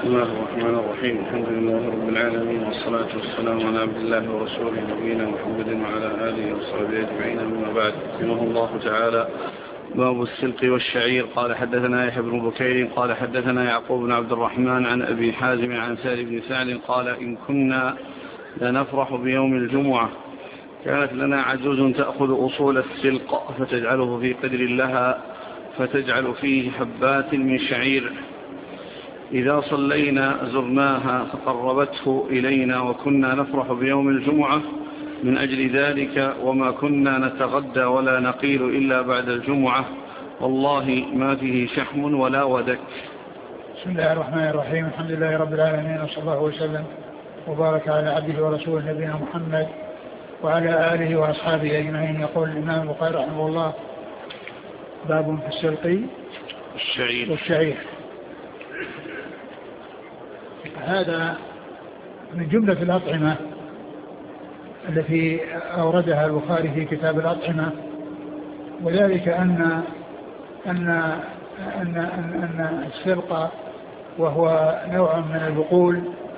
بسم الله الرحمن الرحيم. الحمد لله رب العالمين، والصلاة والسلام على عبد الله ورسوله نبينا محمد وعلى آله وصحبه أجمعين، أما بعد. رحمه الله تعالى. باب السلق والشعير. قال حدثنا يحيى بن بكير قال حدثنا يعقوب بن عبد الرحمن عن أبي حازم عن سهل بن سعد قال إن كنا لنفرح بيوم الجمعة كانت لنا عجوز تأخذ أصول السلق فتجعله في قدر لها فتجعل فيه حبات من شعير، إذا صلينا زرناها فقربته إلينا، وكنا نفرح بيوم الجمعة من أجل ذلك، وما كنا نتغدى ولا نقيل إلا بعد الجمعة، والله ما فيه شحم ولا ودك. بسم الله الرحمن الرحيم. الحمد لله رب العالمين، وصلى الله وسلم وبارك على عبده ورسوله نبينا محمد وعلى آله وأصحابه أجمعين. يقول الإمام البخاري رحمه الله: باب في السلق والشعير. هذا من جملة الأطعمة التي أوردها البخاري في كتاب الأطعمة، وذلك أن السلق وهو نوع من البقول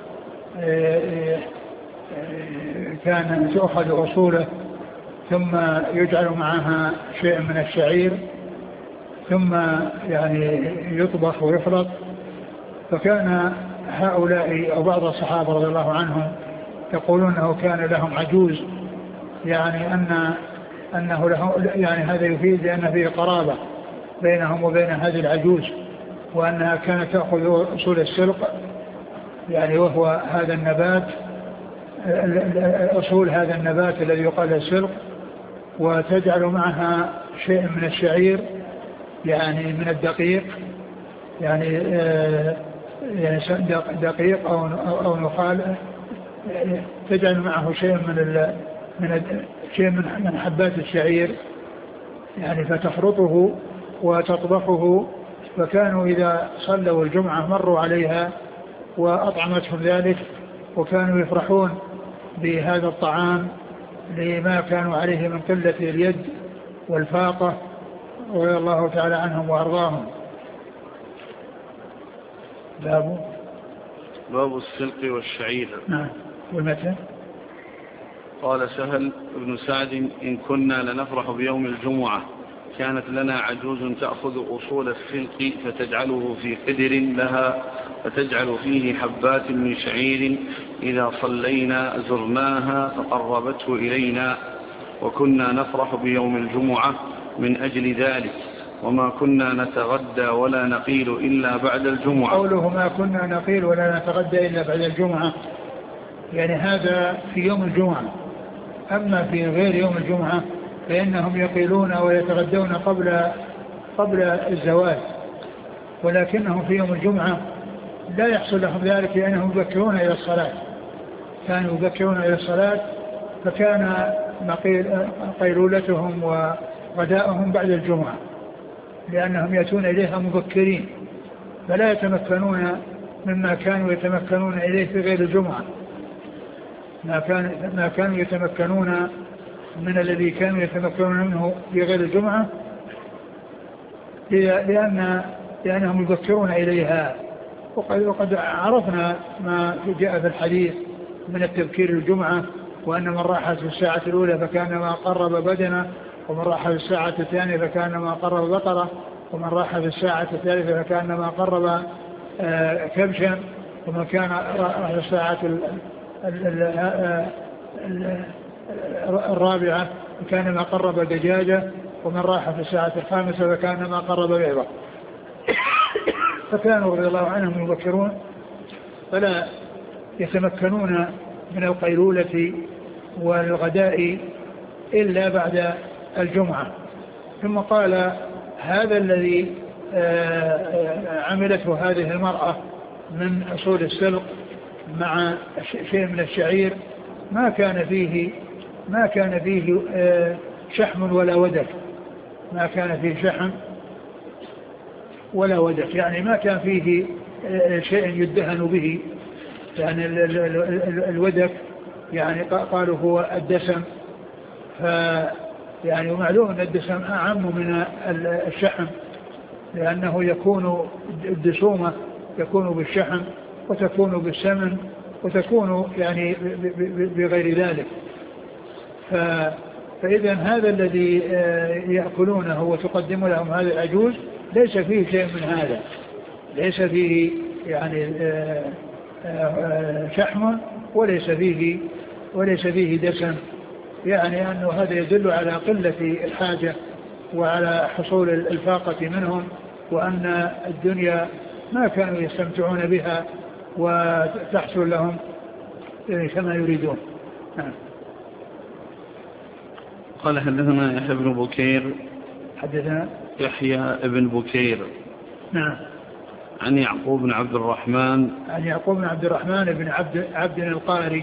كان تأخذ أصوله ثم يجعل معها شيء من الشعير ثم يعني يطبخ ويخلط. فكان هؤلاء أو بعض الصحابة رضي الله عنهم يقولون أنه كان لهم عجوز، يعني أنه لهم، يعني هذا يفيد أن فيه قرابة بينهم وبين هذه العجوز، وأنها كانت تأخذ أصول السلق، يعني وهو هذا النبات، أصول هذا النبات الذي يقال السلق، وتجعل معها شيء من الشعير يعني من الدقيق، يعني دقيق أو نخال، تجعل معه شيء من حبات الشعير، يعني فتخرطه وتطبخه. فكانوا إذا صلوا الجمعة مروا عليها وأطعمتهم ذلك، وكانوا يفرحون بهذا الطعام لما كانوا عليه من قلة اليد والفاقة، رضي الله تعالى عنهم وأرضاهم. باب السلق والشعير. نعم. والمتن قال سهل بن سعد إن كنا لنفرح بيوم الجمعة كانت لنا عجوز تأخذ أصول السلق فتجعله في قدر لها فتجعل فيه حبات من شعير، إذا صلينا زرناها فقربته إلينا، وكنا نفرح بيوم الجمعة من أجل ذلك، وما كنا نتغدى ولا نقيل إلا بعد الجمعة. قوله ما كنا نقيل ولا نتغدى إلا بعد الجمعة، يعني هذا في يوم الجمعة. أما في غير يوم الجمعة فإنهم يقيلون ويتغدون قبل الزواج، ولكنهم في يوم الجمعة لا يحصل لهم ذلك لأنهم يبكرون إلى الصلاة، كانوا يبكرون إلى الصلاة، فكان قيلولتهم وغداءهم بعد الجمعة، لأنهم يأتون إليها مبكرين، فلا يتمكنون مما كانوا يتمكنون إليه في غير الجمعة، ما كانوا يتمكنون من الذي كانوا يتمكنون منه في غير الجمعة، لأنهم يبكرون إليها. وقد عرفنا ما جاء في الحديث من التبكير الجمعة، وأن من راح في الساعة الأولى فكانما قرب بدنه، ومن راح في الساعة الثانية فكانما قرب بقرة، ومن راح في الساعة الثالثة فكانما قرب كبشا، ومن كان راح في الساعة الرابعة فكانما قرب دجاجة، ومن راح في الساعة الخامسة فكانما قرب بيضة. فكانوا رضي الله عنهم يبكرون فلا يتمكنون من القيلولة والغداء إلا بعد الجمعة. ثم قال هذا الذي عملته هذه المرأة من أصول السلق مع شيء من الشعير ما كان فيه شحم ولا ودك، ما كان فيه شحم ولا ودك، يعني ما كان فيه شيء يدهن به، يعني الودك يعني قالوا هو الدسم، يعني ومعلوم أن الدسم أعم من الشحم، لأنه يكون الدسومة يكون بالشحم وتكون بالسمن وتكون يعني بغير ذلك. فإذا هذا الذي يأكلونه وتقدم لهم هذا العجوز ليس فيه شيء من هذا، ليس فيه يعني شحم وليس فيه دسم، يعني أنه هذا يدل على قلة الحاجة وعلى حصول الفاقة منهم، وأن الدنيا ما كانوا يستمتعون بها وتحصل لهم كما يريدون. نعم. قال حدثنا يحيى بن بكير. حدثنا يحيى بن بكير. نعم. عن يعقوب بن عبد الرحمن. عن يعقوب بن عبد الرحمن بن عبد القاري.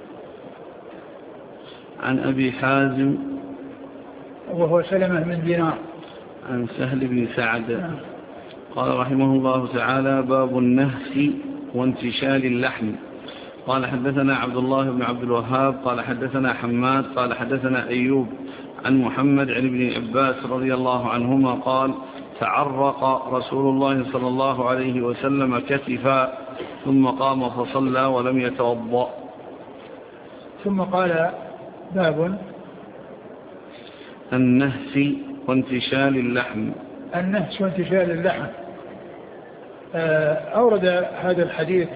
عن أبي حازم وهو سلمة بن دينار. عن سهل بن سعد. نعم. قال رحمه الله تعالى: باب النهس وانتشال اللحم. قال حدثنا عبد الله بن عبد الوهاب قال حدثنا حماد قال حدثنا أيوب عن محمد عن ابن عباس رضي الله عنهما قال: تعرق رسول الله صلى الله عليه وسلم كتفا ثم قام فصلى ولم يتوضأ. ثم قال: باب النهس وانتشال اللحم. النهس وانتشال اللحم. أورد هذا الحديث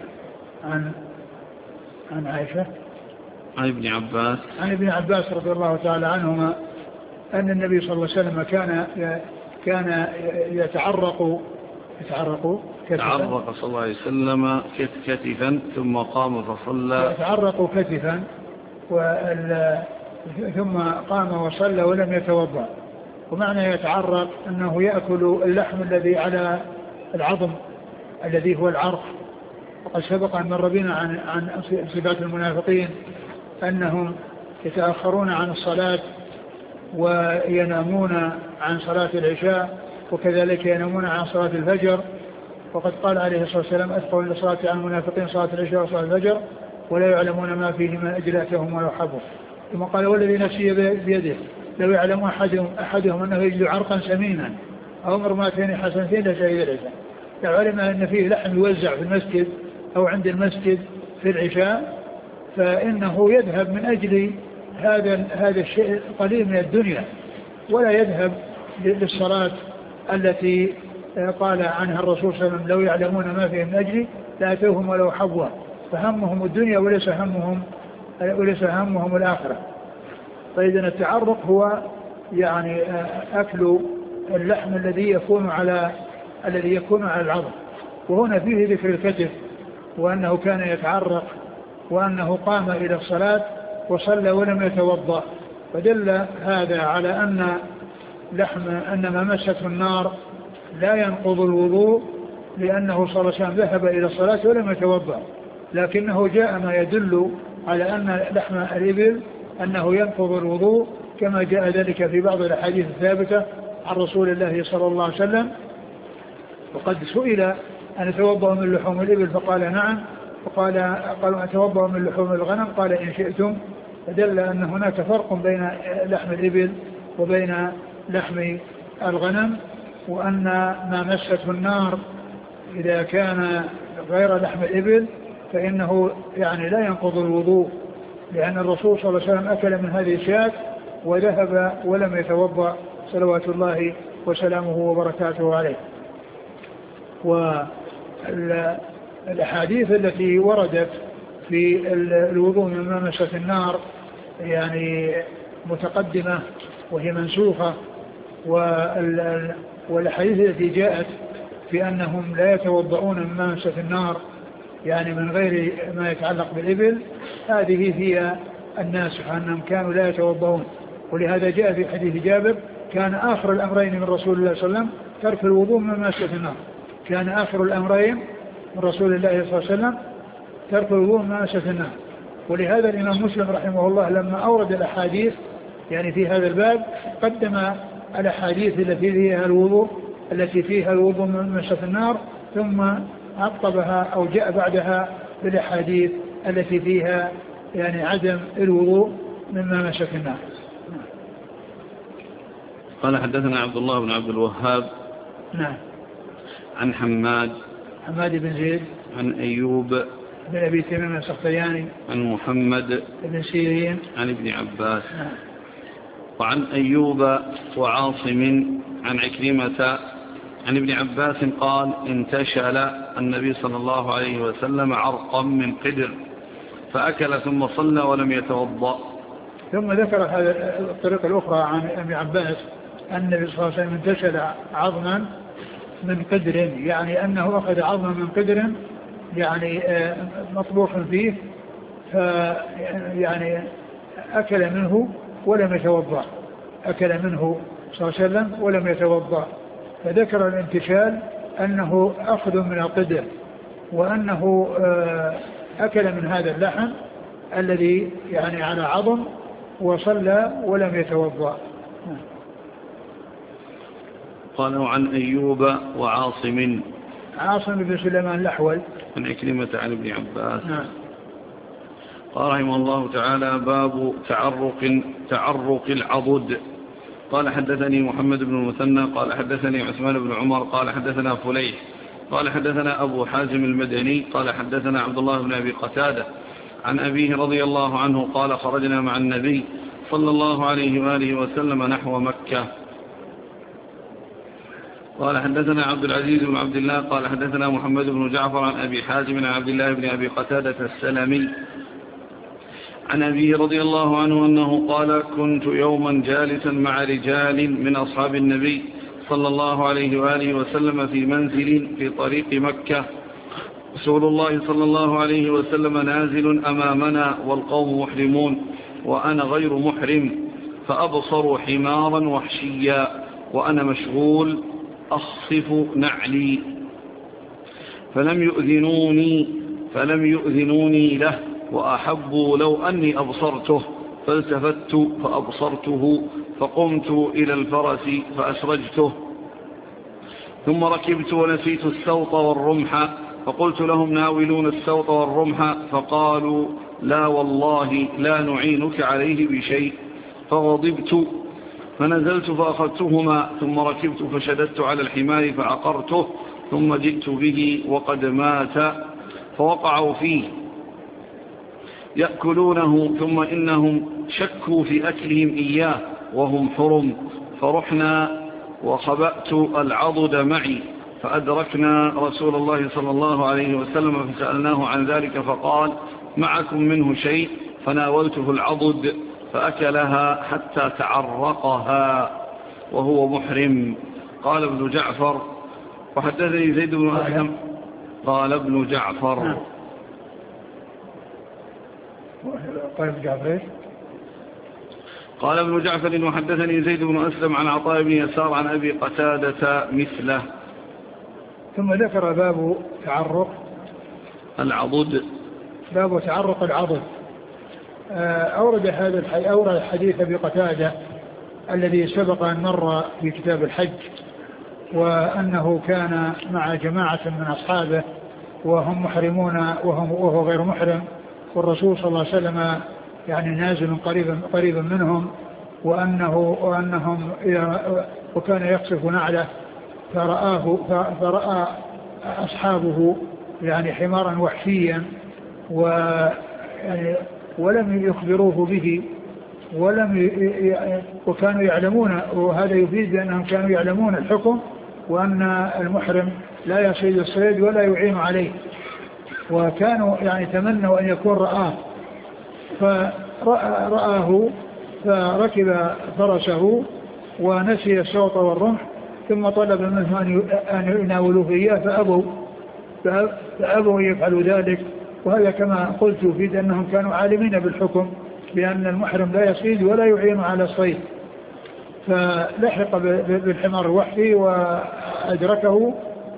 عن عائشة عن ابن عباس رضي الله تعالى عنهما أن النبي صلى الله عليه وسلم كان يتعرق صلى الله عليه وسلم كتفا ثم قام فصلى. يتعرق كتفا ثم قام وصلى ولم يتوضأ. ومعنى يتعرق أنه يأكل اللحم الذي على العظم الذي هو العرق. وقد سبق أن مر بنا عن صفات المنافقين أنهم يتأخرون عن الصلاة وينامون عن صلاة العشاء، وكذلك ينامون عن صلاة الفجر. وقد قال عليه الصلاة والسلام: أثقل لصلاة عن المنافقين صلاة العشاء وصلاة الفجر ولا يعلمون ما فيهما أجلاتهم ولا حبوا. ثم قال: والذي نفسي بيده لو يعلم أحدهم أنه يجد عرقا سمينا أو مرماتين حسنتين لشهد العشاء. لو علم أن فيه لحم يوزع في المسجد أو عند المسجد في العشاء فإنه يذهب من أجل هذا الشيء القليل من الدنيا، ولا يذهب للصلاة التي قال عنها الرسول صلى الله عليه وسلم: لو يعلمون ما فيه من أجلي لأتوهم ولو حبوا. فهمهم الدنيا وليس همهم الآخرة. فإذا التعرق هو يعني أكل اللحم الذي يكون على العظم. وهنا فيه ذكر الكتف وأنه كان يتعرق وأنه قام إلى الصلاة وصلى ولم يتوضأ، فدل هذا على أن ما مسته النار لا ينقض الوضوء، لأنه صلى الله عليه وسلم ذهب إلى الصلاة ولم يتوضأ. لكنه جاء ما يدل على أن لحم الإبل أنه ينقض الوضوء، كما جاء ذلك في بعض الأحاديث الثابتة عن رسول الله صلى الله عليه وسلم. وقد سئل أن يتوضأ من لحوم الإبل فقال: نعم. قالوا: أتوضأ من لحوم الغنم؟ قال: إن شئتم. فدل أن هناك فرق بين لحم الإبل وبين لحم الغنم، وأن ما مسته النار إذا كان غير لحم الإبل فإنه يعني لا ينقض الوضوء، لأن الرسول صلى الله عليه وسلم أكل من هذه الشاة وذهب ولم يتوضأ صلوات الله وسلامه وبركاته عليه. والأحاديث التي وردت في الوضوء من مسة النار يعني متقدمة وهي منسوخة، والأحاديث التي جاءت في أنهم لا يتوضؤون من مسة النار يعني من غير ما يتعلق بالإبل، هذه هي الناسخة، أنهم كانوا لا يتوضؤون. ولهذا جاء في حديث جابر: كان آخر الأمرين من رسول الله صلى الله عليه وسلم ترك الوضوء من مسة النار. كان آخر الأمرين من رسول الله صلى الله عليه وسلم ترك الوضوء من مسة النار. ولهذا الإمام مسلم رحمه الله لما أورد الأحاديث يعني في هذا الباب قدم الأحاديث التي فيها الوضوء من مسة النار، ثم عقبها أو جاء بعدها بالأحاديث التي فيها يعني عدم الوضوء مما مسة النار. قال: حدثنا عبد الله بن عبد الوهاب. نعم. عن حماد بن زيد عن أيوب بن أبي تميم السختياني عن محمد بن سيرين عن ابن عباس وعن أيوب وعاصم عن عكرمة عن ابن عباس قال انتشل النبي صلى الله عليه وسلم عرقا من قدر فأكل ثم صلى ولم يتوضأ. ثم ذكر هذه الطريقة الأخرى عن ابن عباس أن النبي صلى الله عليه وسلم انتشل عظما من قدر، يعني أنه أخذ عظما من قدر يعني مطبوخ فيه، يعني أكل منه ولم يتوضأ، أكل منه صلى الله عليه وسلم ولم يتوضأ. فذكر الانتشال أنه أخذ من القدر، وأنه أكل من هذا اللحم الذي يعني على عظم وصلى ولم يتوضأ. قالوا عن أيوب وعاصم بن سليمان الأحول عن عكرمة عن ابن عباس. قال رحمه الله تعالى باب تعرق العضد. قال حدثني محمد بن المثنى قال حدثني عثمان بن عمر قال حدثنا فليح قال حدثنا أبو حازم المدني قال حدثنا عبد الله بن أبي قتادة عن أبيه رضي الله عنه قال خرجنا مع النبي صلى الله عليه وآله وسلم نحو مكة. قال حدثنا عبد العزيز بن عبد الله قال حدثنا محمد بن جعفر عن أبي حازم عن عبد الله بن أبي قتادة السلمي عن أبيه رضي الله عنه أنه قال كنت يوما جالسا مع رجال من أصحاب النبي صلى الله عليه وآله وسلم في منزل في طريق مكة، رسول الله صلى الله عليه وسلم نازل أمامنا والقوم محرمون وأنا غير محرم، فأبصروا حمارا وحشيا وأنا مشغول أخصف نعلي فلم يؤذنوني له وأحبوا لو أني أبصرته، فالتفت فأبصرته فقمت إلى الفرس فأسرجته، ثم ركبت ونسيت السوط والرمح، فقلت لهم ناولون السوط والرمح، فقالوا لا والله لا نعينك عليه بشيء، فغضبت فنزلت فأخذتهما، ثم ركبت فشددت على الحمار فعقرته، ثم جئت به وقد مات، فوقعوا فيه يأكلونه، ثم إنهم شكوا في أكلهم إياه وهم حرم، فرحنا وخبأت العضد معي، فأدركنا رسول الله صلى الله عليه وسلم فسألناه عن ذلك فقال معكم منه شيء؟ فناولته العضد فأكلها حتى تعرقها وهو محرم. قال ابن جعفر وحدثني زيد بن أسلم قال ابن جعفر قال ابن جعفر وحدثني زيد بن أسلم عن عطاء بن يسار عن أبي قتادة مثله. ثم ذكر باب تعرق العضد. باب تعرق العضد. أورد الحديث أبي قتادة الذي سبق أن مر في كتاب الحج، وأنه كان مع جماعة من أصحابه وهم محرمون وهو غير محرم، والرسول صلى الله عليه وسلم يعني نازل قريبا منهم، وأنهم وكان يقصف نعله، فرأى أصحابه يعني حمارا وحشيا ولم يخبروه به وكانوا يعلمون، وهذا يفيد بأنهم كانوا يعلمون الحكم، وأن المحرم لا يصيد الصيد ولا يعين عليه، وكانوا يعني تمنوا أن يكون رآه، فرآه فركب فرسه ونسي السوط والرمح، ثم طلب منه أن يناولوه إياه فأبوا يفعلوا ذلك. وهذا كما قلت يفيد أنهم كانوا عالمين بالحكم بأن المحرم لا يصيد ولا يعين على الصيد، فلحق بالحمار الوحشي وأدركه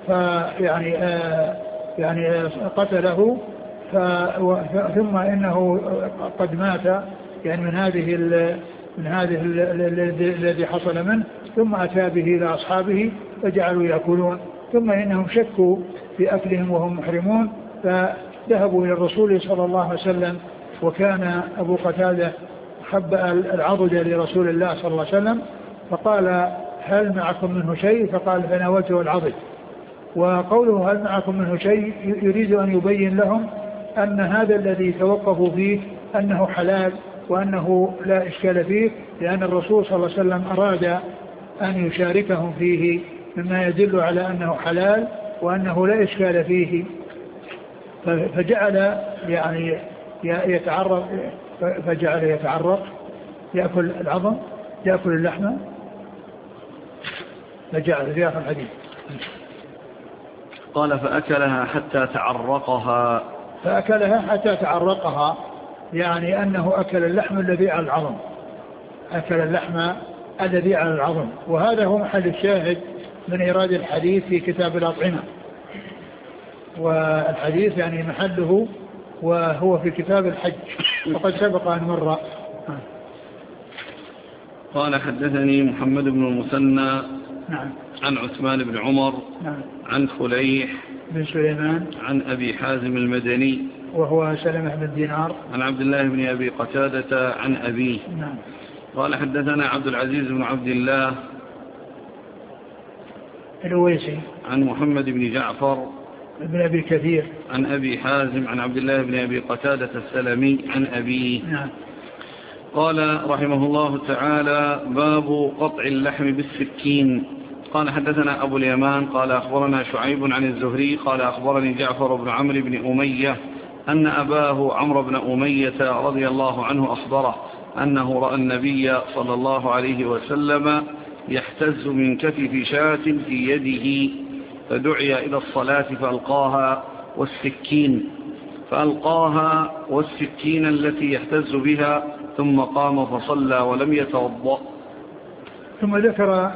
يعني قتله، ثم إنه قد مات يعني من هذه الذي حصل منه، ثم أتى به إلى أصحابه فجعلوا يأكلون، ثم إنهم شكوا في أكلهم وهم محرمون، فذهبوا إلى الرسول صلى الله عليه وسلم، وكان أبو قتادة خبأ العضد لرسول الله صلى الله عليه وسلم، فقال هل معكم منه شيء؟ فقال فناولته العضد، وقوله هل معكم منه شيء يريد أن يبين لهم أن هذا الذي توقفوا فيه أنه حلال وأنه لا إشكال فيه، لأن الرسول صلى الله عليه وسلم أراد أن يشاركهم فيه مما يدل على أنه حلال وأنه لا إشكال فيه، فجعل يعني يتعرق يأكل العظم يأكل اللحمة، فجعل في آخر الحديث قال فأكلها حتى تعرقها، يعني أنه أكل اللحم الذي على العظم، أكل اللحم الذي على العظم. وهذا هو محل الشاهد من إيراد الحديث في كتاب الأطعمة، والحديث يعني محله وهو في كتاب الحج وقد سبق أن مر. قال حدثني محمد بن المثنى نعم. عن عثمان بن عمر نعم. عن فليح بن سليمان عن أبي حازم المدني وهو سلمة بن دينار عن عبد الله بن أبي قتادة عن أبيه. نعم. قال حدثنا عبد العزيز بن عبد الله الأويسي عن محمد بن جعفر بن أبي كثير عن أبي حازم عن عبد الله بن أبي قتادة السلمي عن أبيه. نعم. قال رحمه الله تعالى باب قطع اللحم بالسكين. قال حدثنا أبو اليمان قال أخبرنا شعيب عن الزهري قال أخبرني جعفر بن عمرو بن أمية أن أباه عمرو بن أمية رضي الله عنه أخبره أنه رأى النبي صلى الله عليه وسلم يحتز من كتف شاة في يده، فدعي إلى الصلاة فألقاها والسكين التي يحتز بها، ثم قام فصلى ولم يتوضأ. ثم ذكر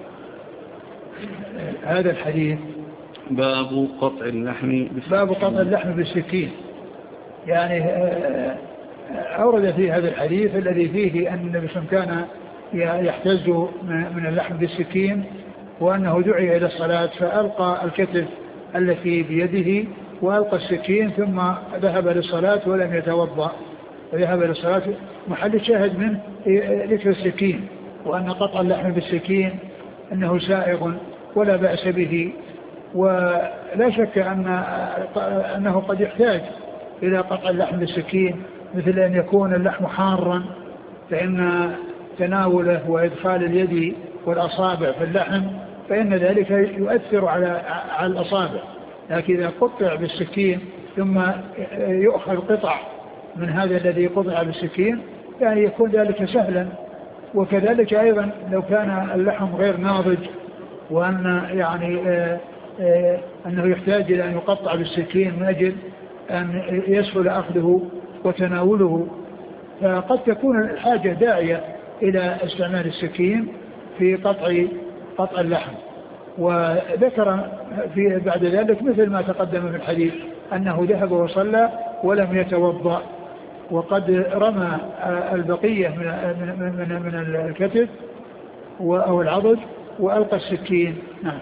هذا الحديث باب قطع اللحم بالسكين. يعني أورد في هذا الحديث الذي فيه أن النبي صلى الله عليه وسلم كان يحتز من اللحم بالسكين، وأنه دعي إلى الصلاة فألقى الكتف التي بيده وألقى السكين ثم ذهب للصلاة ولم يتوضأ، وذهب للصلاة. محل الشاهد من ذكر السكين، وأن قطع اللحم بالسكين أنه سائغ ولا بأس به، ولا شك أنه قد يحتاج إلى قطع اللحم بالسكين، مثل أن يكون اللحم حارا، فإن تناوله وإدخال اليد والأصابع في اللحم فإن ذلك يؤثر على الأصابع. لكن إذا قطع بالسكين ثم يؤخذ قطع من هذا الذي قطع بالسكين يعني يكون ذلك سهلا. وكذلك أيضا لو كان اللحم غير ناضج وأن يعني أنه يحتاج إلى أن يقطع بالسكين من أجل أن يسهل أخذه وتناوله، فقد تكون الحاجة داعية إلى استعمال السكين في قطع اللحم. وذكر في بعد ذلك مثل ما تقدم في الحديث أنه ذهب وصلى ولم يتوضأ، وقد رمى البقية من الكتف أو العضد وألقى السكين. نعم.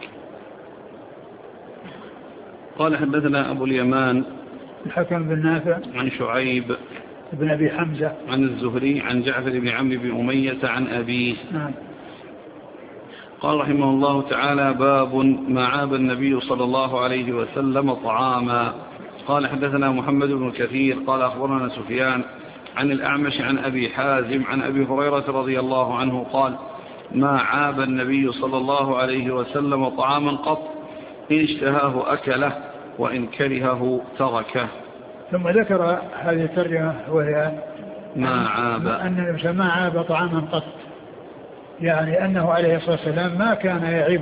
قال حدثنا أبو اليمان الحكم بن نافع عن شعيب بن أبي حمزة عن الزهري عن جعفر بن عمرو بن أمية عن أبيه. نعم. قال رحمه الله تعالى باب ما عاب النبي صلى الله عليه وسلم طعاما. قال حدثنا محمد بن كثير قال أخبرنا سفيان عن الأعمش عن أبي حازم عن أبي هريرة رضي الله عنه قال ما عاب النبي صلى الله عليه وسلم طعاما قط، إن اشتهاه أكله وإن كرهه تركه. ثم ذكر هذه الترجمة وهي ما عاب، أن الإنسان ما عاب طعاما قط، يعني أنه عليه الصلاة والسلام ما كان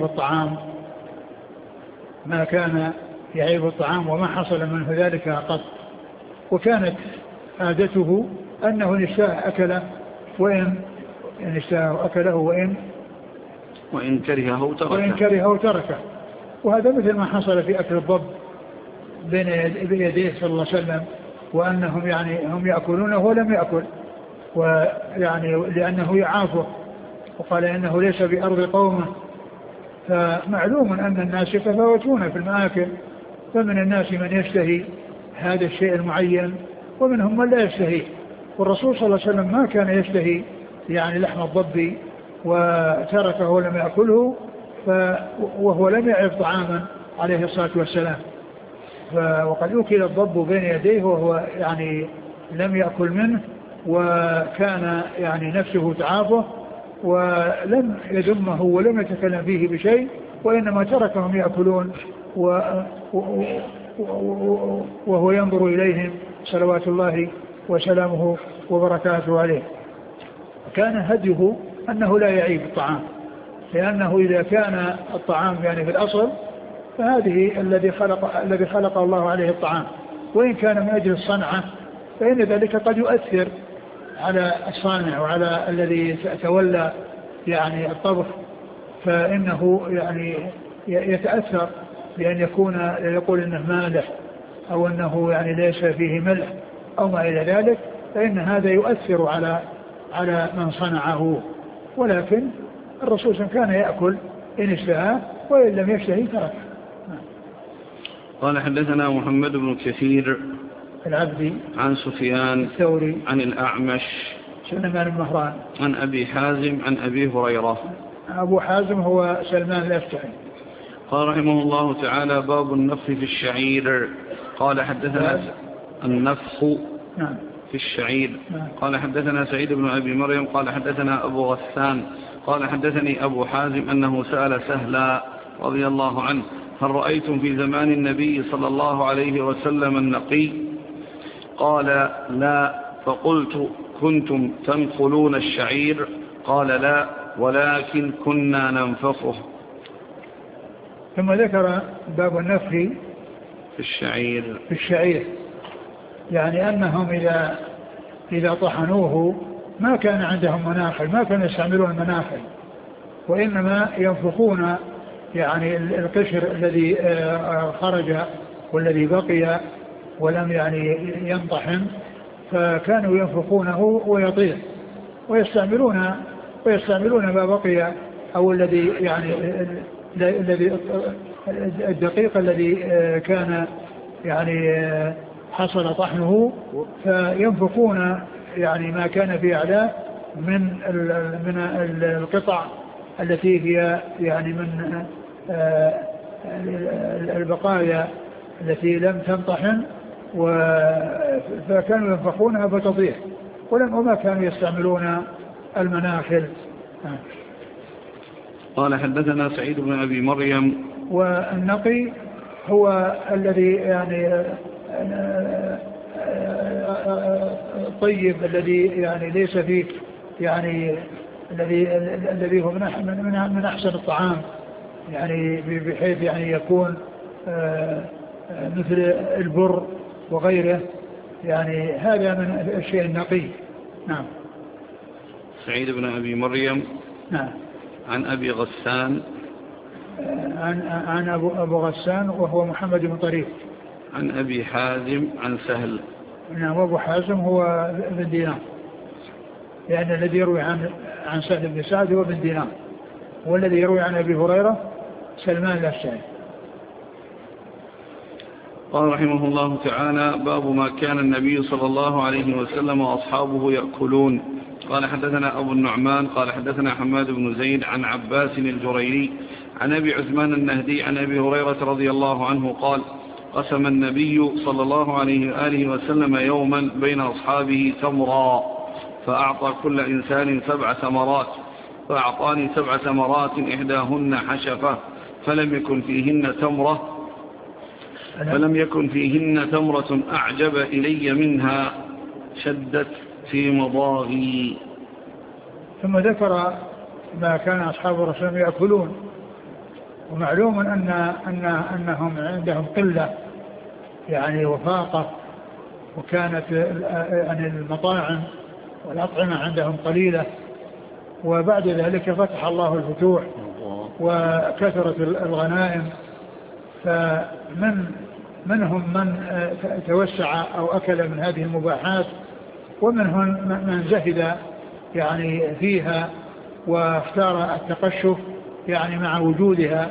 يعيب الطعام وما حصل منه ذلك قط. وكانت عادته أنه إن اشتهى أكله وإن اشتهى أكله وإن كرهه تركه. وهذا مثل ما حصل في أكل الضب بين يديه صلى الله عليه وسلم، وأنهم يعني هم يأكلونه ولم يأكل، ويعني لأنه يعافه وقال إنه ليس بأرض قومه. فمعلوم أن الناس يتفاوتون في المآكل، فمن الناس من يشتهي هذا الشيء المعين ومنهم من لا يشتهي. والرسول صلى الله عليه وسلم ما كان يشتهي يعني لحم الضب وتركه ولم يأكله وهو لم يعرف طعاما عليه الصلاة والسلام. وقد أكل الضب بين يديه وهو يعني لم يأكل منه، وكان يعني نفسه تعافه ولم يذمه ولم يتكلم فيه بشيء، وإنما تركهم يأكلون وهو ينظر إليهم صلوات الله وسلامه وبركاته عليه. كان هديه أنه لا يعيب الطعام، لأنه إذا كان الطعام يعني في الأصل فهذه الذي خلق الله عليه الطعام، وإن كان من أجل الصنعة فإن ذلك قد يؤثر على الصانع وعلى الذي تولى يعني الطبخ، فإنه يعني يتأثر بأن يقول إنه مالح أو أنه يعني ليس فيه ملح أو ما إلى ذلك، فإن هذا يؤثر على من صنعه. ولكن الرسول كان يأكل إن اشتهى، وإن لم يشتهي ترك. قال حدثنا محمد بن كثير العبدي عن سفيان الثوري عن الأعمش سليمان بن مهران عن أبي حازم عن أبي هريرة. أبو حازم هو سلمان الأشجعي. قال رحمه الله تعالى: باب النفخ في الشعير. قال حدثنا النفخ في الشعير. قال حدثنا سعيد بن أبي مريم قال حدثنا أبو غسان قال حدثني أبو حازم أنه سأل سهلا رضي الله عنه: هل رأيتم في زمان النبي صلى الله عليه وسلم النقي؟ قال: لا. فقلت: كنتم تنقلون الشعير؟ قال: لا، ولكن كنا ننفخه. ثم ذكر باب النفخ في الشعير، يعني أنهم إذا طحنوه ما كان عندهم مناخل، ما كانوا يستعملون المناخل، وإنما ينفخون يعني القشر الذي خرج والذي بقي ولم يعني ينطحن، فكانوا ينفخونه ويطير، ويستعملون ما بقي أو الذي يعني الدقيق الذي كان يعني حصل طحنه، فينفخون يعني ما كان في أعلاه من القطع التي هي يعني من البقايا التي لم تنطحن، فكانوا ينفخونها فتطيح، وما كانوا يستعملون المناخل. قال حدثنا سعيد بن أبي مريم. والنقي هو الذي يعني طيب، الذي يعني ليس فيه يعني الذي هو من أحسن الطعام، يعني بحيث يعني يكون مثل البر وغيره، يعني هذا من الشيء النقي. نعم. سعيد بن أبي مريم. نعم. عن أبي غسان. عن أبو غسان وهو محمد بن طريف. عن أبي حازم عن سهل. نعم. وأبو حازم هو بن دينار، يعني الذي يروي عن سهل بن سعد هو بن دينار، والذي يروي عن أبي هريرة سلمان الأشجعي. قال رحمه الله تعالى: باب ما كان النبي صلى الله عليه وسلم وأصحابه يأكلون. قال حدثنا أبو النعمان قال حدثنا حماد بن زيد عن عباس الجريري عن أبي عثمان النهدي عن أبي هريرة رضي الله عنه قال: قسم النبي صلى الله عليه وآله وسلم يوما بين أصحابه تمرا، فأعطى كل إنسان 7 ثمرات، فأعطاني 7 ثمرات إحداهن حشفة، فلم يكن فيهن تمرة أعجب إلي منها، شدت في مضاغي. ثم ذكر ما كان أصحاب الرسول يأكلون. ومعلوم أنهم عندهم قلة يعني وفاقة، وكانت يعني المطاعم والأطعمة عندهم قليلة، وبعد ذلك فتح الله الفتوح وكثرت الغنائم، فمنهم من توسع أو أكل من هذه المباحات، ومنهم من زهد يعني فيها واختار التقشف يعني مع وجودها.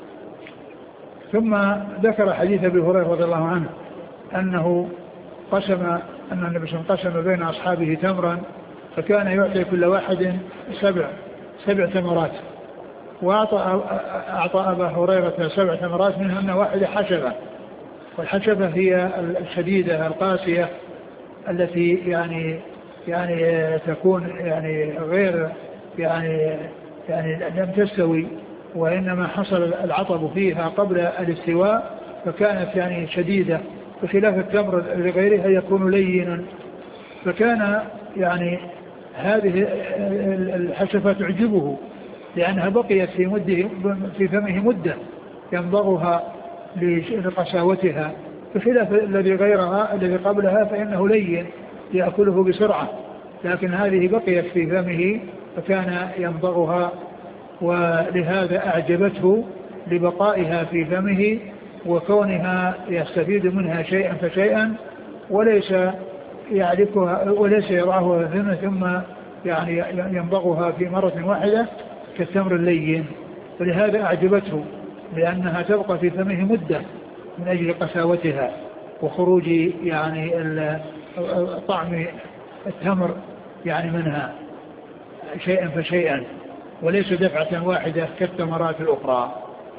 ثم ذكر حديث أبي هريرة رضي الله عنه أن النبي صلى الله عليه وسلم قسم بين أصحابه تمرا، فكان يعطي كل واحد 7 ثمرات، أعطى أبا هريرة 7 تمرات منهن واحدة حشبة، والحشبة هي الشديدة القاسية التي يعني تكون يعني غير يعني لم تستوي، وإنما حصل العطب فيها قبل الاستواء فكانت يعني شديدة، بخلاف التمر لغيرها يكون لينا. فكان يعني هذه الحشفة تعجبه لأنها بقيت في فمه مدة يمضغها لقساوتها، بخلاف الذي غيرها الذي قبلها فإنه لين يأكله بسرعة، لكن هذه بقيت في فمه فكان يمضغها، ولهذا أعجبته لبقائها في فمه وكونها يستفيد منها شيئا فشيئا، وليس يعرفها وليس يضعها في فمه ثم يعني يمضغها في مرة واحدة كالتمر اللين. فلهذا أعجبته لأنها تبقى في فمه مدة من أجل قساوتها وخروج يعني طعم التمر يعني منها شيئا فشيئا، وليس دفعة واحدة كالتمرات الأخرى.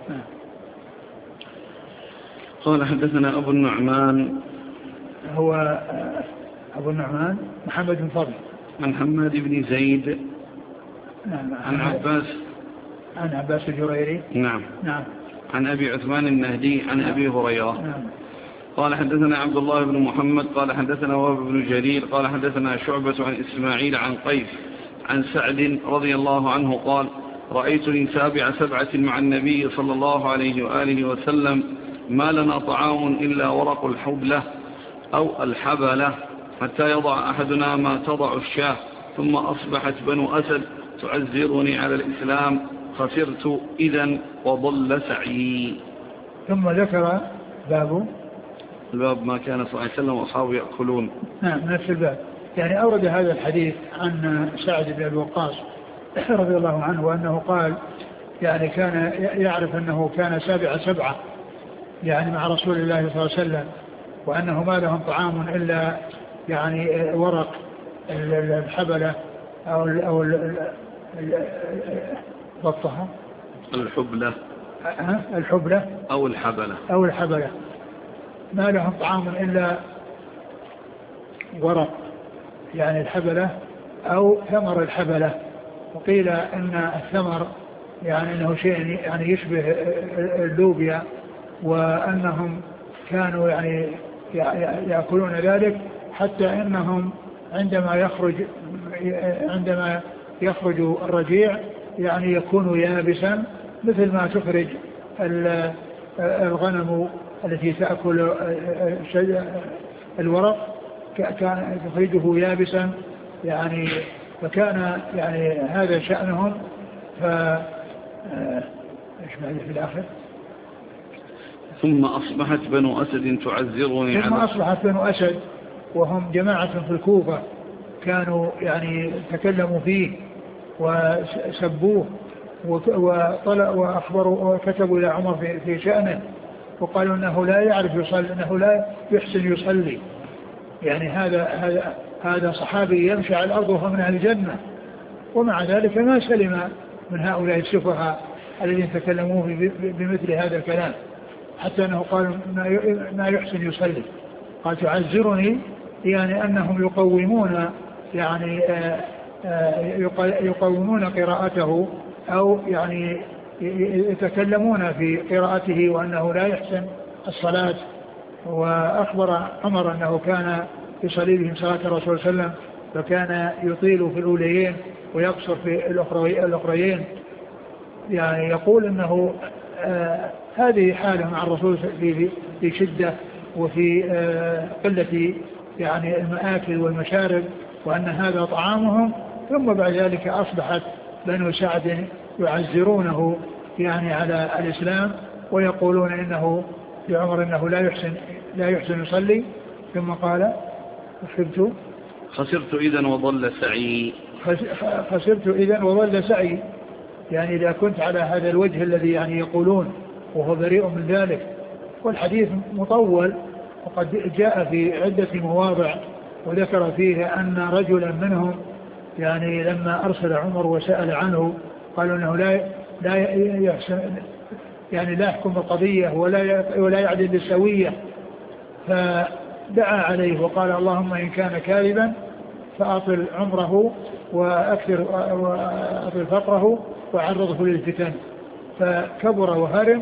قال حدثنا أبو النعمان، هو أبو النعمان محمد بن فضل عن حماد بن زيد عن عباس الجريري نعم عن أبي عثمان النهدي عن أبي هريرة قال حدثنا عبد الله بن محمد قال حدثنا وهب بن جرير قال حدثنا شعبة عن إسماعيل عن قيس عن سعد رضي الله عنه قال رأيتني سابع 7 مع النبي صلى الله عليه وآله وسلم ما لنا طعام إلا ورق الحبلة أو الحبلة حتى يضع أحدنا ما تضع الشاه، ثم أصبحت بنو أسد تعزرني على الإسلام خسرت إذن وضل سعي. ثم ذكر الباب ما كان صلى الله عليه وسلم وأصحابه يأكلون. نعم نفس الباب، يعني أورد هذا الحديث عن سعد بن أبي وقاص رضي الله عنه وأنه قال يعني كان يعرف أنه كان سابع 7 يعني مع رسول الله صلى الله عليه وسلم، وأنه ما لهم طعام إلا يعني ورق الحبلة أو بطها الحبلة أو الحبلة، ما لهم طعام إلا ورق يعني الحبلة أو ثمر الحبلة. وقيل إن الثمر يعني أنه شيء يعني يشبه اللوبيا، وأنهم كانوا يعني يأكلون ذلك حتى إنهم عندما يخرج الرجيع يعني يكون يابسا مثل ما تخرج الغنم التي تأكل الورق كان تخرجه يابسا يعني. فكان يعني هذا شأنهم. ايش بعد في الآخر؟ ثم أصبحت بنو أسد تعزرني ثم أصبحت بنو أسد وهم جماعة في الكوفة كانوا يعني تكلموا فيه وسبوه وأخبروا وكتبوا إلى عمر في شأنه، وقالوا أنه لا يعرف يصلي، أنه لا يحسن يصلي. يعني هذا صحابي يمشي على الأرض وهو من أهل الجنة، ومع ذلك ما سلم من هؤلاء السفهاء الذين تكلموا بمثل هذا الكلام، حتى أنه قال ما يحسن يصلي. قال تعزرني يعني أنهم يقومون يعني يقومون قراءته أو يعني يتكلمون في قراءته وأنه لا يحسن الصلاة. وأخبر عمر أنه كان يصلي بهم صلاة الرسول صلى الله عليه وسلم فكان يطيل في الأوليين ويقصر في الأخريين. يعني يقول أنه هذه حالة مع الرسول في شدة وفي قلة يعني المآكل والمشارب، وأن هذا طعامهم. ثم بعد ذلك أصبحت بنو سعد يعزرونه يعني على الإسلام ويقولون إنه لعمر إنه لا يحسن يصلي. ثم قال خسرت إذن وضل سعي. خسرت إذن وضل سعي، يعني إذا كنت على هذا الوجه الذي يعني يقولون، وهو بريء من ذلك. والحديث مطول وقد جاء في عدة مواضع، وذكر فيه أن رجلا منهم يعني لما أرسل عمر وسأل عنه قالوا أنه لا يحسن يعني لا يحكم القضية ولا يعدل بالسوية، فدعا عليه وقال اللهم إن كان كاذبا فأطل عمره وأطل فقره وعرضه للفتن. فكبر وهرم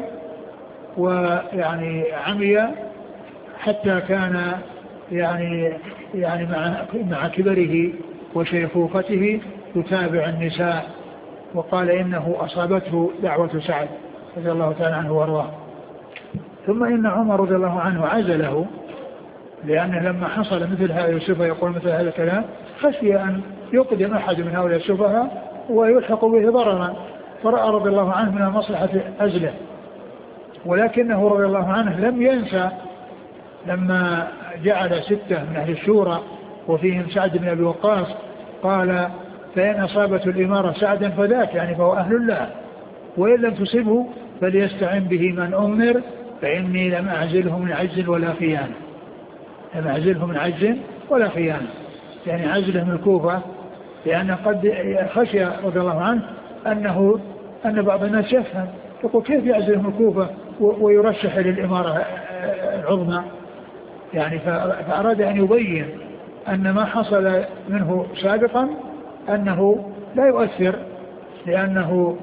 ويعني عمي حتى كان يعني مع كبره وشيخوخته يتابع النساء، وقال إنه أصابته دعوة سعد رضي الله تعالى عنه وارضاه. ثم إن عمر رضي الله عنه عزله، لأنه لما حصل مثل هذا السفهاء يقول مثل هذا الكلام خشي أن يقدم أحد من هؤلاء السفهاء ويلحق به ضررا، فرأى رضي الله عنه من مصلحة عزله. ولكنه رضي الله عنه لم ينسى لما جعل 6 من أهل الشورى وفيهم سعد بن أبي وقاص قال فإن أصابته الإمارة سعدا فذاك يعني فهو أهل الله، وإن لم تصبه فليستعن به من أمر فإني لم أعزله من عجز ولا خيانة. لم أعزله من عجز ولا خيانة يعني عزله من الكوفة، لأن قد خشي رضي الله عنه أن بعض الناس يفهم يقول كيف يعزله من الكوفة ويرشح للإمارة العظمى يعني، فأراد أن يبين أن ما حصل منه سابقا أنه لا يؤثر، لأنه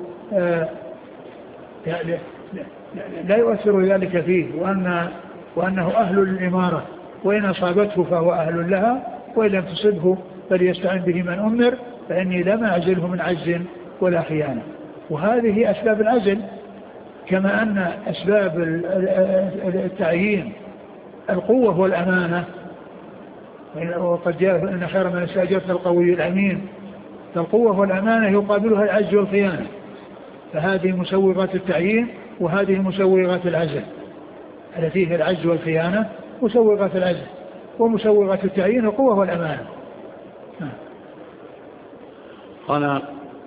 لا يؤثر ذلك فيه، وأنه أهل للإمارة، وإن أصابته فهو أهل لها، وإن لم تصبه فليستعن به من أمر فإني لم أعزله من عجز ولا خيانة. وهذه أسباب العزل، كما أن أسباب التعيين القوة والأمانة، وقد جاء إن خير من استأجرت القوي الأمين، فالقوة والأمانة يقابلها العجز والخيانة، فهذه مسوغات التعيين وهذه مسوغات العزل، التي هي العجز والخيانة مسوغات العزل، ومسوغات التعيين القوة والأمانة. قال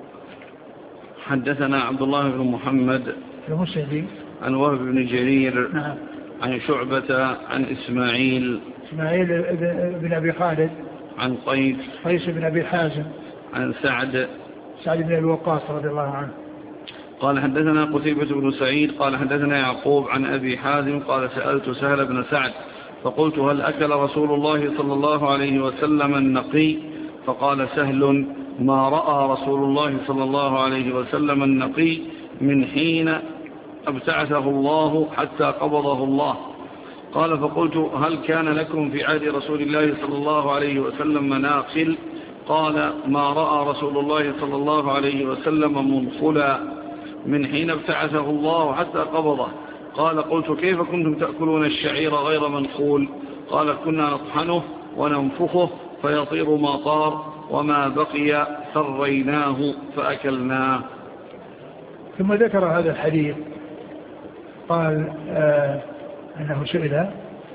حدثنا عبد الله بن محمد المسندي عن وهب بن جرير نعم. عن شعبة عن إسماعيل بن أبي خالد عن قيس بن أبي حازم عن سعد بن أبي وقاص رضي الله عنه قال حدثنا قتيبة بن سعيد قال حدثنا يعقوب عن أبي حازم قال سألت سهل بن سعد فقلت هل أكل رسول الله صلى الله عليه وسلم النقي؟ فقال سهل ما رأى رسول الله صلى الله عليه وسلم النقي من حين ابتعثه الله حتى قبضه الله. قال فقلت هل كان لكم في عهد رسول الله صلى الله عليه وسلم مناخل؟ قال ما رأى رسول الله صلى الله عليه وسلم منخلا من حين ابتعثه الله حتى قبضه. قال قلت كيف كنتم تأكلون الشعير غير منخول؟ قال كنا نطحنه وننفخه فيطير ما طار وما بقي ثريناه فأكلناه. ثم ذكر هذا الحديث قال أنه سئل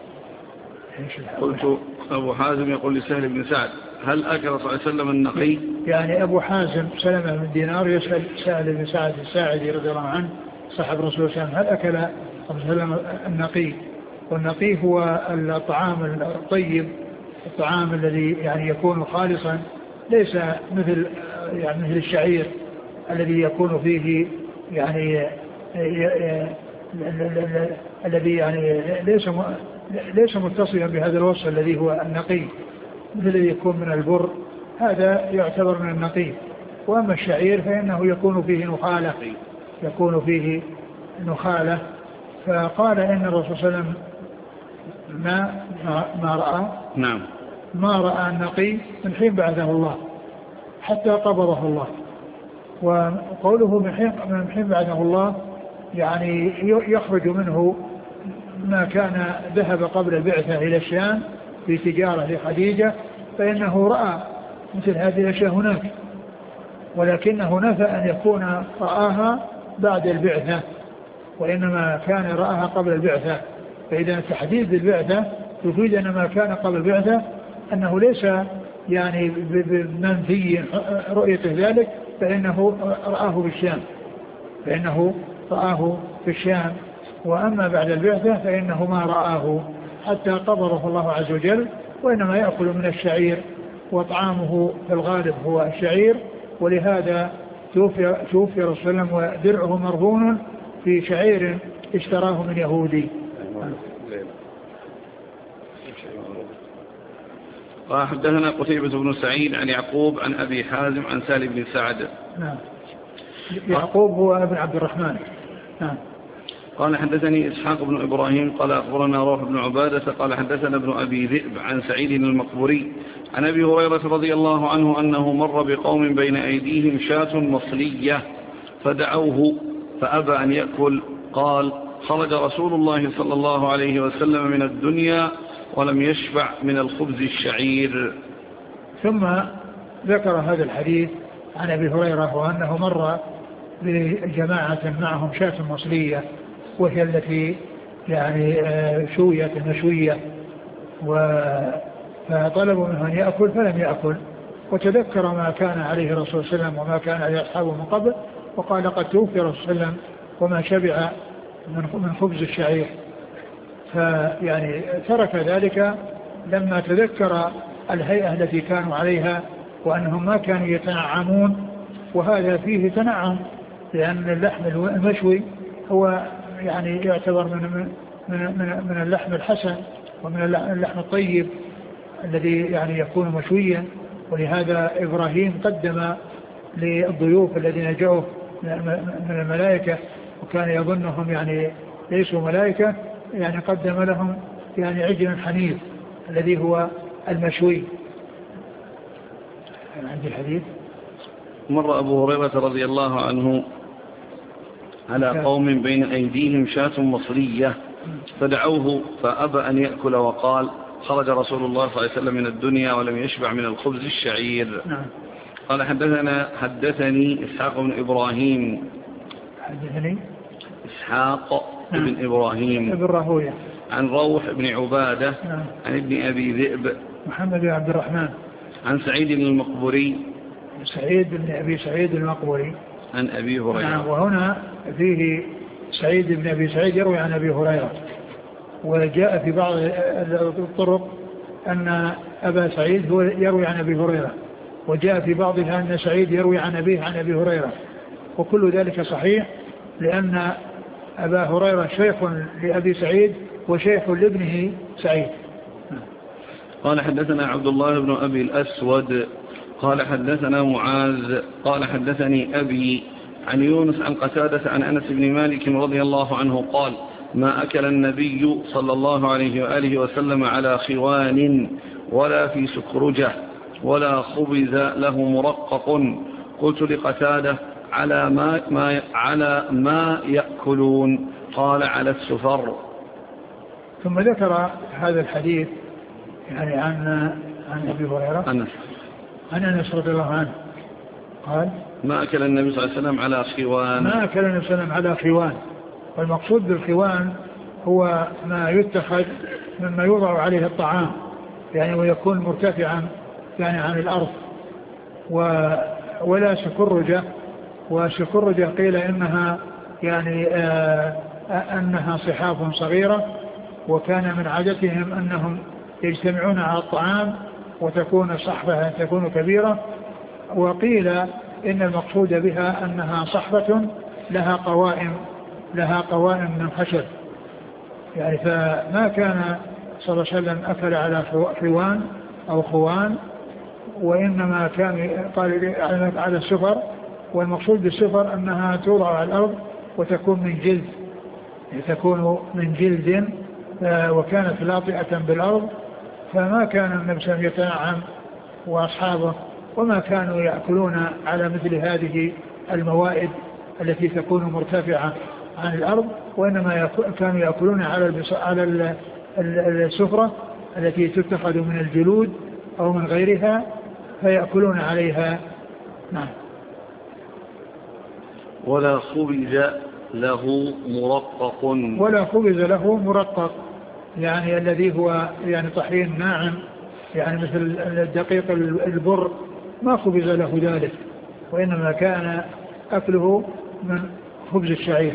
قلت أبو حازم يقول لسهل بن سعد هل أكل صلى الله عليه وسلم النقي؟ يعني أبو حازم سلمة بن دينار يسأل سهل بن سعد الساعدي رضي الله عنه صاحب رسول الله صلى الله عليه وسلم هل أكل صلى الله عليه وسلم النقي؟ والنقي هو الطعام الطيب، الطعام الذي يعني يكون خالصا، ليس مثل الشعير الذي يكون فيه يعني الذي يعني ليس متصلا بهذا الوصف الذي هو النقي، مثل الذي يكون من البر، هذا يعتبر من النقي. وأما الشعير فإنه يكون فيه نخالة. فقال إن الرسول صلى الله عليه وسلم ما رأى النقي من حين بعثه الله حتى قبضه الله. وقوله من حين بعثه الله يعني يخرج منه ما كان ذهب قبل البعثة إلى الشام في تجارة لخديجة، فإنه رأى مثل هذه الأشياء هناك، ولكنه نفى أن يكون رآها بعد البعثة، وإنما كان رآها قبل البعثة. فإذا تحديد البعثة يفيد أن ما كان قبل البعثة أنه ليس يعني بمنفي رؤيته ذلك، فإنه رآه في الشام. وأما بعد البعثة فإنه ما رآه حتى قبضه الله عز وجل، وإنما يأكل من الشعير، وطعامه في الغالب هو الشعير، ولهذا توفي رسول الله ودرعه مرهون في شعير اشتراه من يهودي. حدثنا قتيبة بن سعيد عن يعقوب عن أبي حازم عن سالم بن سعد. نعم. يعقوب هو ابن عبد الرحمن. نعم. قال حدثني إسحاق بن إبراهيم قال أخبرنا روح بن عبادة قال حدثنا ابن أبي ذئب عن سعيد المقبوري عن أبي هريرة رضي الله عنه أنه مر بقوم بين أيديهم شاة مصلية فدعوه فأبى أن يأكل. قال خرج رسول الله صلى الله عليه وسلم من الدنيا ولم يشبع من الخبز الشعير. ثم ذكر هذا الحديث عن أبي هريرة وأنه مر بجماعة معهم شاة مصلية وهي التي يعني شوية مشوية، فطلبوا منه أن يأكل فلم يأكل، وتذكر ما كان عليه الرسول صلى الله عليه وسلم وما كان عليه أصحابه من قبل، وقال قد توفي الرسول صلى الله عليه وسلم وما شبع من خبز الشعير. فيعني ترك ذلك لما تذكر الهيئة التي كانوا عليها وأنهم ما كانوا يتنعمون، وهذا فيه تنعم لأن اللحم المشوي هو يعني يعتبر من اللحم الحسن ومن اللحم الطيب الذي يعني يكون مشويا. ولهذا إبراهيم قدم للضيوف الذين جاءوا من الملائكة وكان يظنهم يعني ليسوا ملائكة، يعني قدم لهم يعني عجل حنيف الذي هو المشوي. عندي الحديث. مر أبو هريرة رضي الله عنه على قوم بين أيديهم شاة مصرية فدعوه فأبى أن يأكل وقال خرج رسول الله صلى الله عليه وسلم من الدنيا ولم يشبع من الخبز الشعير. نعم. قال حدثني إسحاق بن إبراهيم. حدثني إسحاق بن إبراهيم ابن راهويه عن روح بن عبادة. نعم. عن ابن أبي ذئب محمد بن عبد الرحمن عن سعيد المقبوري سعيد بن أبي سعيد المقبوري عن أبي هريرة. نعم. وهنا فيه سعيد بن أبي سعيد يروي عن أبي هريرة، وجاء في بعض الطرق أن أبا سعيد هو يروي عن أبي هريرة، وجاء في بعضها أن سعيد يروي عن أبيه عن أبي هريرة، وكل ذلك صحيح لأن أبا هريرة شيخ لأبي سعيد وشيخ لابنه سعيد. قال حدثنا عبد الله بن أبي الأسود قال حدثنا معاذ قال حدثني أبي عن يونس عن قتادة عن أنس بن مالك رضي الله عنه قال ما أكل النبي صلى الله عليه وآله وسلم على خوان ولا في سكرجة ولا خبز له مرقق. قلت لقتادة على ما يأكلون؟ قال على السفر. ثم ذكر هذا الحديث يعني عن أبي هريرة عن أنس رضي الله عنه قال ما أكل النبي صلى الله عليه وسلم على خوان. ما أكل النبي صلى الله عليه وسلم على خوان، والمقصود بالخوان هو ما يتخذ مما يوضع عليه الطعام يعني ويكون مرتفعا يعني عن الأرض، ولا سكرجة. وسكرجة قيل إنها يعني أنها صحاف صغيرة، وكان من عادتهم أنهم يجتمعون على الطعام وتكون صحفة تكون كبيرة، وقيل إن المقصود بها أنها صحفة لها قوائم من خشب يعني. فما كان صلى الله عليه وسلم أكل على خوان أو خوان، وإنما كان قال على السفر، والمقصود بالسفر أنها توضع على الأرض وتكون من جلد، تكون من جلد وكانت لاطئة بالأرض. فما كان النبي صلى الله عليه وسلم يتنعم وأصحابه وما كانوا يأكلون على مثل هذه الموائد التي تكون مرتفعة عن الأرض، وإنما كانوا يأكلون على السفرة التي تتخذ من الجلود أو من غيرها فيأكلون عليها. نعم. ولا خبز له مرقق. ولا خبز له مرقق يعني الذي هو يعني طحين ناعم يعني مثل الدقيق البر، ما خبز له ذلك، وإنما كان أكله من خبز الشعير.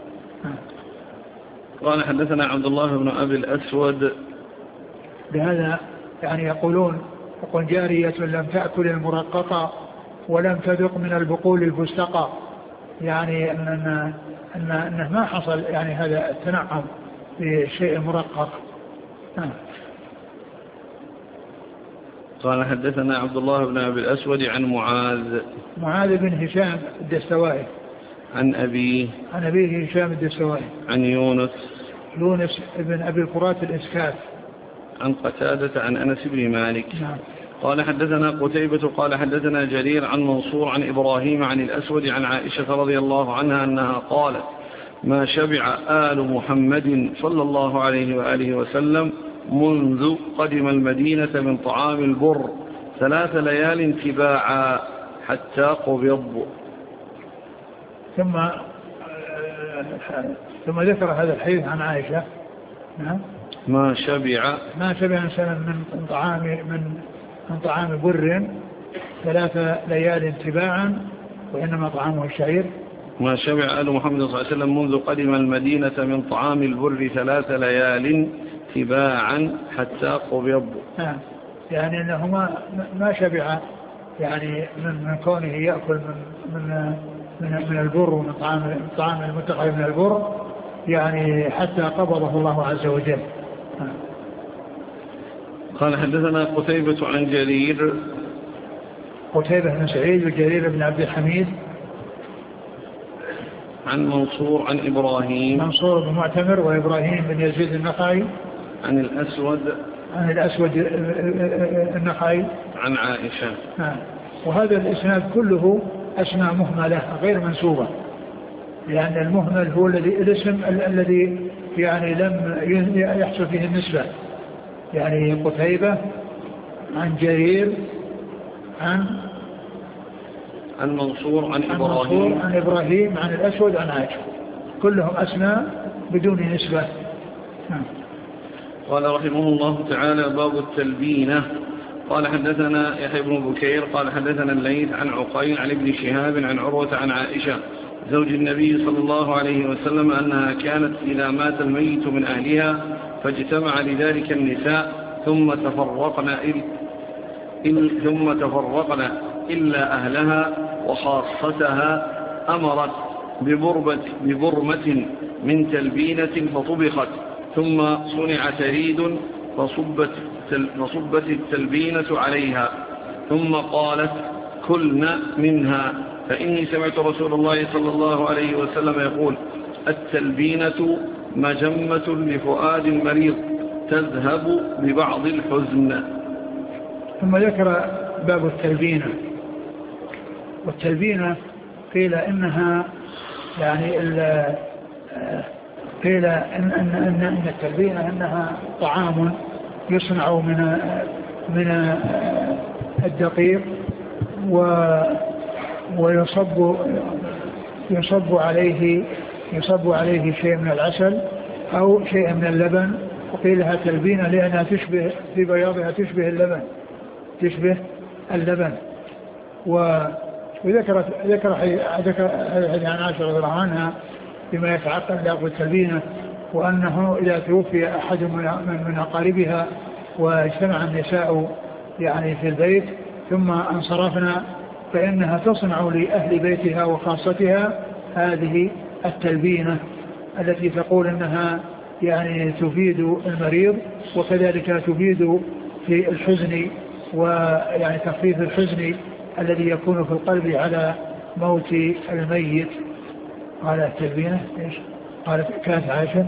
قال حدثنا عبد الله بن أبي الأسود. بهذا يعني يقول جارية لم تأكل المرققة ولم تذق من البقول الفستقى، يعني أنه ما حصل يعني هذا التنعم بشيء مرقق. قال حدثنا عبد الله بن أبي الأسود عن معاذ بن هشام الدستوائي عن أبيه هشام الدستوائي عن يونس بن أبي الفرات الإسكاف عن قتادة عن أنس بن مالك. نعم. قال حدثنا قتيبة قال حدثنا جرير عن منصور عن إبراهيم عن الأسود عن عائشة رضي الله عنها أنها قالت ما شبع آل محمد صلى الله عليه وآله وسلم منذ قدم المدينة من طعام البر 3 ليال تباعا حتى قبض. ثم ذكر هذا الحديث عن عائشة. نعم. ما شبع إنسان من طعام بر 3 ليال تباعا وإنما طعامه الشعير. ما شبع آل محمد صلى الله عليه وسلم منذ قدم المدينة من طعام البر 3 ليال تباعا حتى قبض. يعني أنه ما شبع يعني من كونه يأكل من البر ومن طعام المتقى من البر يعني حتى قبضه الله عز وجل. قال حدثنا قتيبة عن جرير قتيبة بن سعيد وجرير بن عبد الحميد عن منصور عن إبراهيم منصور بن معتمر وإبراهيم بن يزيد النخعي عن الأسود النخعي عن عائشة. وهذا الإسناد كله أسماء مهملة غير منسوبة، لأن المهمل هو الاسم الذي يعني لم يحصل فيه النسبة، يعني قتيبة عن جرير عن منصور عن إبراهيم عن الأسود عن عائشة، كلهم أسماء بدون نسبة. قال رحمه الله تعالى باب التلبينة. قال حدثنا يحيى بن بكير قال حدثنا الليث عن عقيل عن ابن شهاب عن عروة عن عائشة زوج النبي صلى الله عليه وسلم أنها كانت إذا مات الميت من أهلها فاجتمع لذلك النساء ثم تفرقن إلا أهلها وخاصتها أمرت ببرمة من تلبينة فطبخت ثم صنع تريد فصبت التلبينة عليها ثم قالت كلن منها فإني سمعت رسول الله صلى الله عليه وسلم يقول التلبينة مجمة لفؤاد مريض تذهب ببعض الحزن. ثم ذكر باب التلبينة. والتلبينة قيل إنها يعني قيل إن التلبينة إنها طعام يصنع من الدقيق ويصب عليه شيء من العسل أو شيء من اللبن، وقيل لها تلبينة لأنها تشبه في بياضها تشبه اللبن. وذكر عن عائشة رضي الله عنها بما يتعقل لأقوى التلبينة، وأنه إذا توفي أحد من أقاربها واجتمع النساء يعني في البيت ثم انصرفنا فإنها تصنع لأهل بيتها وخاصتها هذه التلبينة التي تقول أنها يعني تفيد المريض وكذلك تفيد في الحزن ويعني تخفيف الحزن الذي يكون في القلب على موت الميت. قال التلبينة إيش؟ قالت كانت عائشة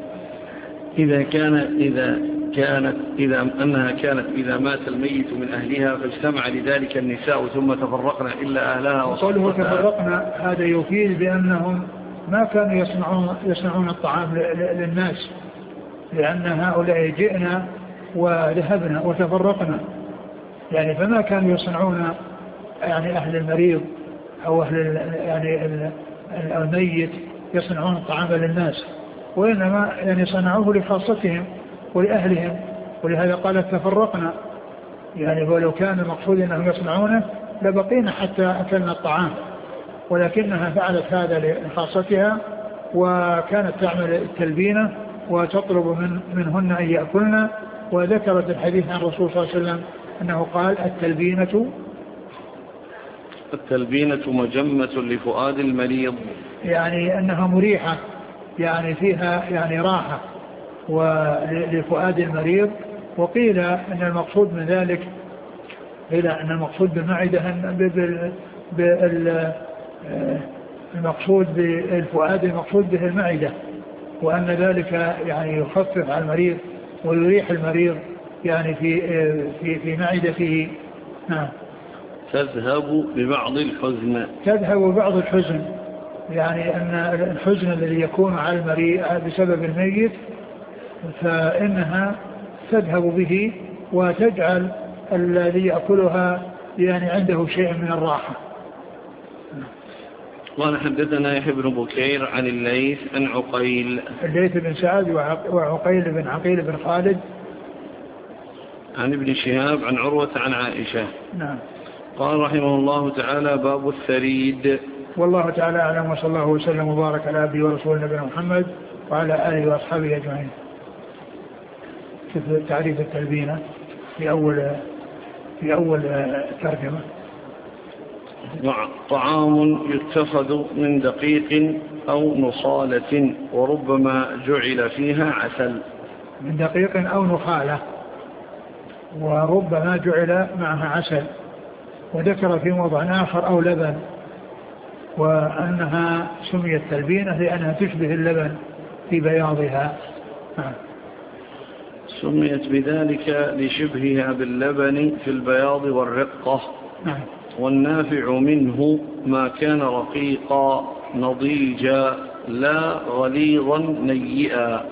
أنها كانت إذا مات الميت من أهلها فاجتمع لذلك النساء ثم تفرقنا إلا أهلها. وقوله تفرقنا هذا يفيد بأنهم ما كانوا يصنعون الطعام للناس، لأن هؤلاء جئنا وذهبنا وتفرقنا، يعني فما كانوا يصنعون يعني أهل المريض أو أهل يعني الميت يصنعون الطعام للناس، وإنما يعني صنعوه لخاصتهم ولأهلهم، ولهذا قالت تفرقنا، يعني ولو كان المقصود أنهم يصنعونه لبقينا حتى أكلنا الطعام، ولكنها فعلت هذا لخاصتها وكانت تعمل التلبينة وتطلب منهن أن يأكلن. وذكرت الحديث عن الرسول صلى الله عليه وسلم أنه قال التلبينة التلبينة مجمة لفؤاد المريض، يعني أنها مريحة، يعني فيها يعني راحة ولفؤاد المريض. وقيل أن المقصود من ذلك، قيل أن المقصود بالمعدة المقصود بالفؤاد المقصود به المعدة، وأن ذلك يعني يخفف على المريض ويريح المريض يعني في معدته. نعم. تذهب ببعض الحزن، تذهب ببعض الحزن، يعني أن الحزن الذي يكون على المريض بسبب الميت فإنها تذهب به وتجعل الذي يأكلها يعني عنده شيء من الراحة. قال حدثنا يحيى بن بكير عن الليث عن عقيل، الليث بن سعد وعقيل بن عقيل بن خالد عن ابن شهاب عن عروة عن عائشة. نعم. قال رحمه الله تعالى باب الثريد. والله تعالى أعلم، وصلى الله وسلم وبارك على عبده ورسوله نبينا محمد وعلى آله وأصحابه أجمعين. في تعريف التلبينة في أول ترجمة. طعام يتخذ من دقيق أو نخالة وربما جعل فيها عسل. من دقيق أو نخالة وربما جعل معها عسل. وذكر في موضع آخر أو لبن، وأنها سميت تلبينة لأنها تشبه اللبن في بياضها. سميت بذلك لشبهها باللبن في البياض والرقة. والنافع منه ما كان رقيقا نضيجا لا غليظا نيئا.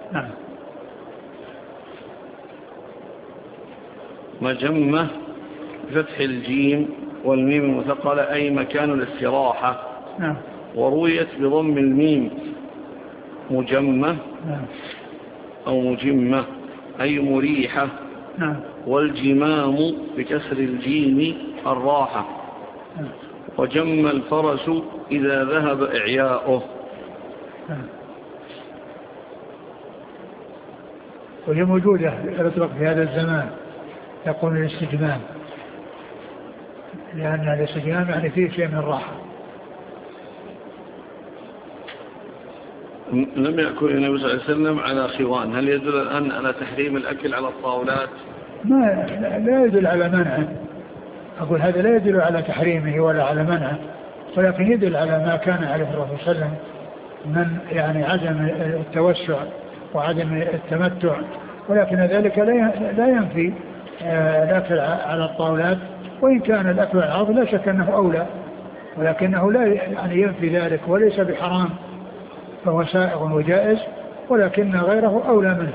مجمة فتح الجيم والميم المثقلة أي مكان الاستراحة. ورويت بضم الميم مجمة أو مجمة أي مريحة. والجمام بكسر الجيم الراحة. وجم الفرس إذا ذهب إعياؤه. وهي موجودة يطلق في هذا الزمان، يقول الاستجمام، لأن الاستجمام يعني فيه شيء من الراحة. لم يأكل النبي صلى الله عليه وسلم على خوان، هل يدل الآن على تحريم الأكل على الطاولات؟ لا يدل على منعه، أقول هذا لا يدل على تحريمه ولا على منعه، ولكن يدل على ما كان عليه الرسول صلى الله عليه وسلم من يعني عدم التوسع وعدم التمتع، ولكن ذلك لا ينفي الأكل على الطاولات، وإن كان الأكل على الأرض لا شك أنه أولى، ولكنه لا يعني ينفي ذلك وليس بحرام، فهو سائغ وجائز، ولكن غيره أولى منه.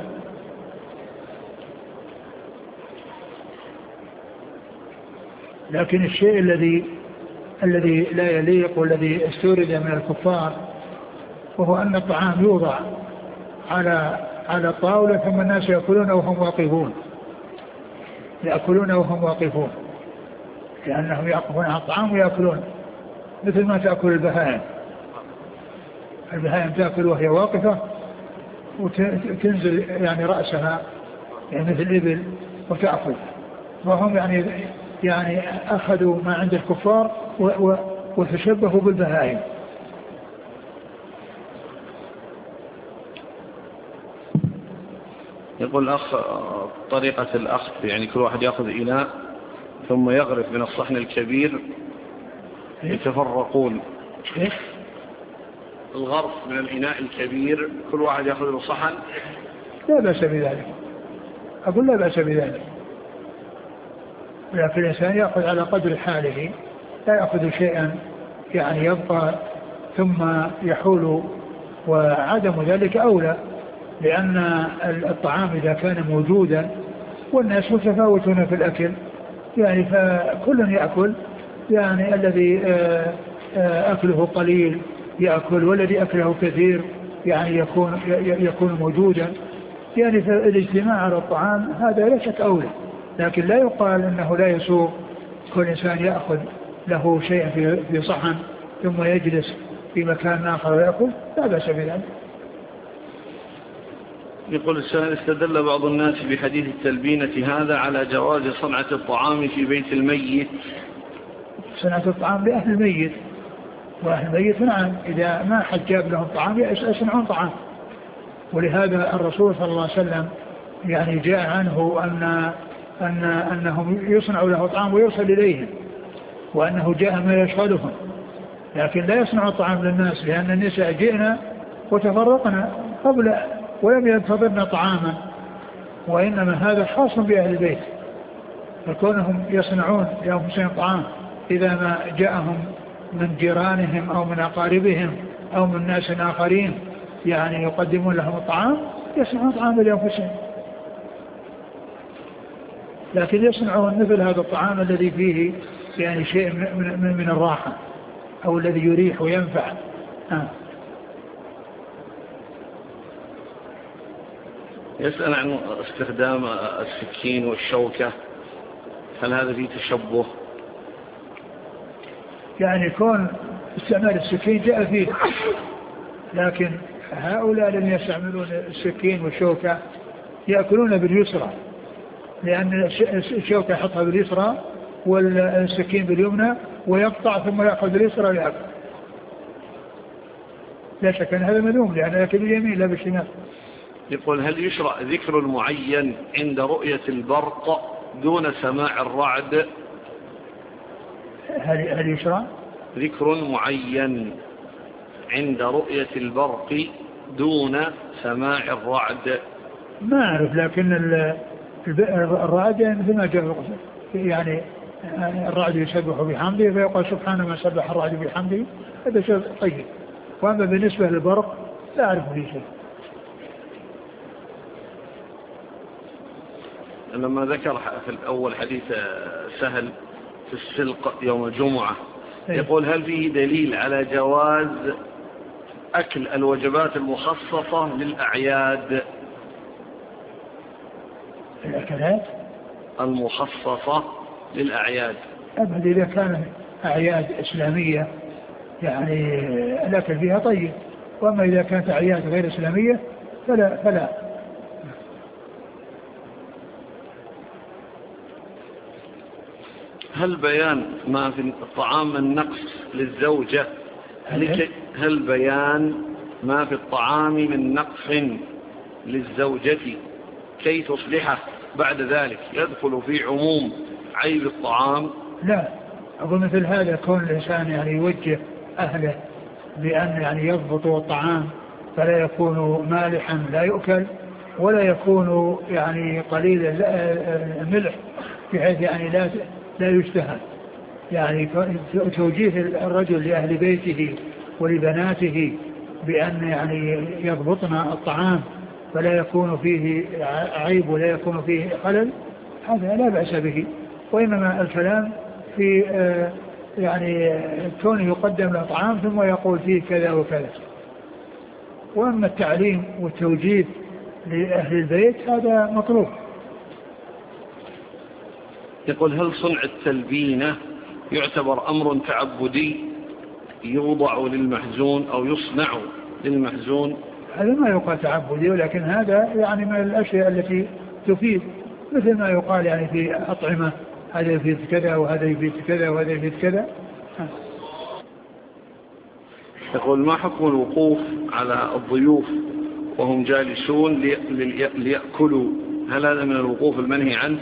لكن الشيء الذي لا يليق والذي استورد من الكفار وهو أن الطعام يوضع على الطاولة ثم الناس يأكلون وهم واقفون، لأنهم يقفون على الطعام ويأكلون مثل ما تأكل البهائم تأكل وهي واقفة وتنزل يعني رأسها يعني مثل الإبل وتأكل، وهم يعني أخذوا ما عند الكفار وتشبهوا بالبهائم. يقول الأخ طريقة الأخذ، يعني كل واحد يأخذ إناء ثم يغرف من الصحن الكبير يتفرقون. الغرف من الإناء الكبير كل واحد يأخذ له صحن، لا بأس بذلك، أقول لا بأس بذلك، ولكن الإنسان يأخذ على قدر حاله، لا يأخذ شيئا يعني يبقى ثم يحول، وعدم ذلك أولى، لأن الطعام إذا كان موجودا والناس متفاوتون في الأكل يعني فكل يأكل، يعني الذي أكله قليل يأكل والذي أكله كثير يعني يكون موجودا، يعني فالاجتماع على الطعام هذا لا شك أولى، لكن لا يقال أنه لا يسوغ كل إنسان يأخذ له شيء في صحن ثم يجلس في مكان آخر ويأكل، لا بأس بذلك. يقول السائل استدل بعض الناس بحديث التلبينة هذا على جواز صنعة الطعام في بيت الميت، صنعة الطعام لأهل الميت، وأهل الميت نعم إذا ما حد جاب لهم طعام يصنعون طعام. ولهذا الرسول صلى الله عليه وسلم يعني جاء عنه أنهم يصنع له طعام ويرسل إليهم، وأنه جاء ما يشغلهم، لكن لا يصنع الطعام للناس، لأن النساء جئنا وتفرقنا قبل ولم ينتظرنا طعاما، وإنما هذا خاص بأهل البيت، فكونهم يصنعون لأنفسهم طعام إذا ما جاءهم من جيرانهم أو من أقاربهم أو من ناس آخرين يعني يقدمون لهم الطعام يصنعون طعام لأنفسهم، لكن يصنعون مثل هذا الطعام الذي فيه يعني شيء من الراحة أو الذي يريح وينفع. يسأل عن استخدام السكين والشوكة، هل هذا فيه تشبه؟ يعني كون استعمال السكين جاء فيه، لكن هؤلاء الذين يستعملون السكين والشوكة يأكلون باليسرى، لأن الشوكة يحطها باليسرى والسكين باليمنى ويقطع ثم يأخذ باليسرى ويأكل. لا شك أن هذا مذموم لأنه يأكل باليمين لا بالشمال. يقول هل يشرع ذكر معين عند رؤية البرق دون سماع الرعد؟ هل يشرع ذكر معين عند رؤية البرق دون سماع الرعد؟ ما أعرف، لكن الرعد مثل ما جاء يعني الرعد يسبح بحمده فيقول سبحان من سبح الرعد بحمده، هذا شيء طيب. وأما بالنسبة للبرق لا أعرف فيه شيء. لما ذكر في الأول حديث سهل في السلق يوم الجمعة يقول هل فيه دليل على جواز أكل الوجبات المخصصة للأعياد؟ الأكلات المخصصة للأعياد أبدا إذا كانت أعياد إسلامية يعني الأكل فيها طيب، وأما إذا كانت أعياد غير إسلامية فلا. هل بيان ما في الطعام من نقص للزوجة هل بيان ما في الطعام من نقص للزوجة كي تصلحه بعد ذلك يدخل في عموم عيب الطعام؟ لا، أقول مثل هذا كون الإنسان يعني يوجه أهله بأن يعني يضبطوا الطعام فلا يكون مالحا لا يؤكل ولا يكون يعني قليل الملح بحيث يعني لا يشتهى، يعني توجيه الرجل لأهل بيته ولبناته بأن يعني يضبطن الطعام فلا يكون فيه عيب ولا يكون فيه خلل، هذا لا بأس به. وإنما الكلام في يعني كونه يقدم له طعام ثم يقول فيه كذا وكذا. وأما التعليم والتوجيه لأهل البيت هذا مطلوب. يقول هل صنع التلبينة يعتبر أمر تعبدي يوضع للمحزون أو يصنع للمحزون؟ هذا ما يقال تعبدي، ولكن هذا يعني من الأشياء التي تفيد، مثل ما يقال يعني في أطعمة هذا يفيد كذا وهذا يفيد كذا وهذا يفيد كذا. يقول ما حكم الوقوف على الضيوف وهم جالسون ليأكلوا، هل هذا من الوقوف المنهي عنه؟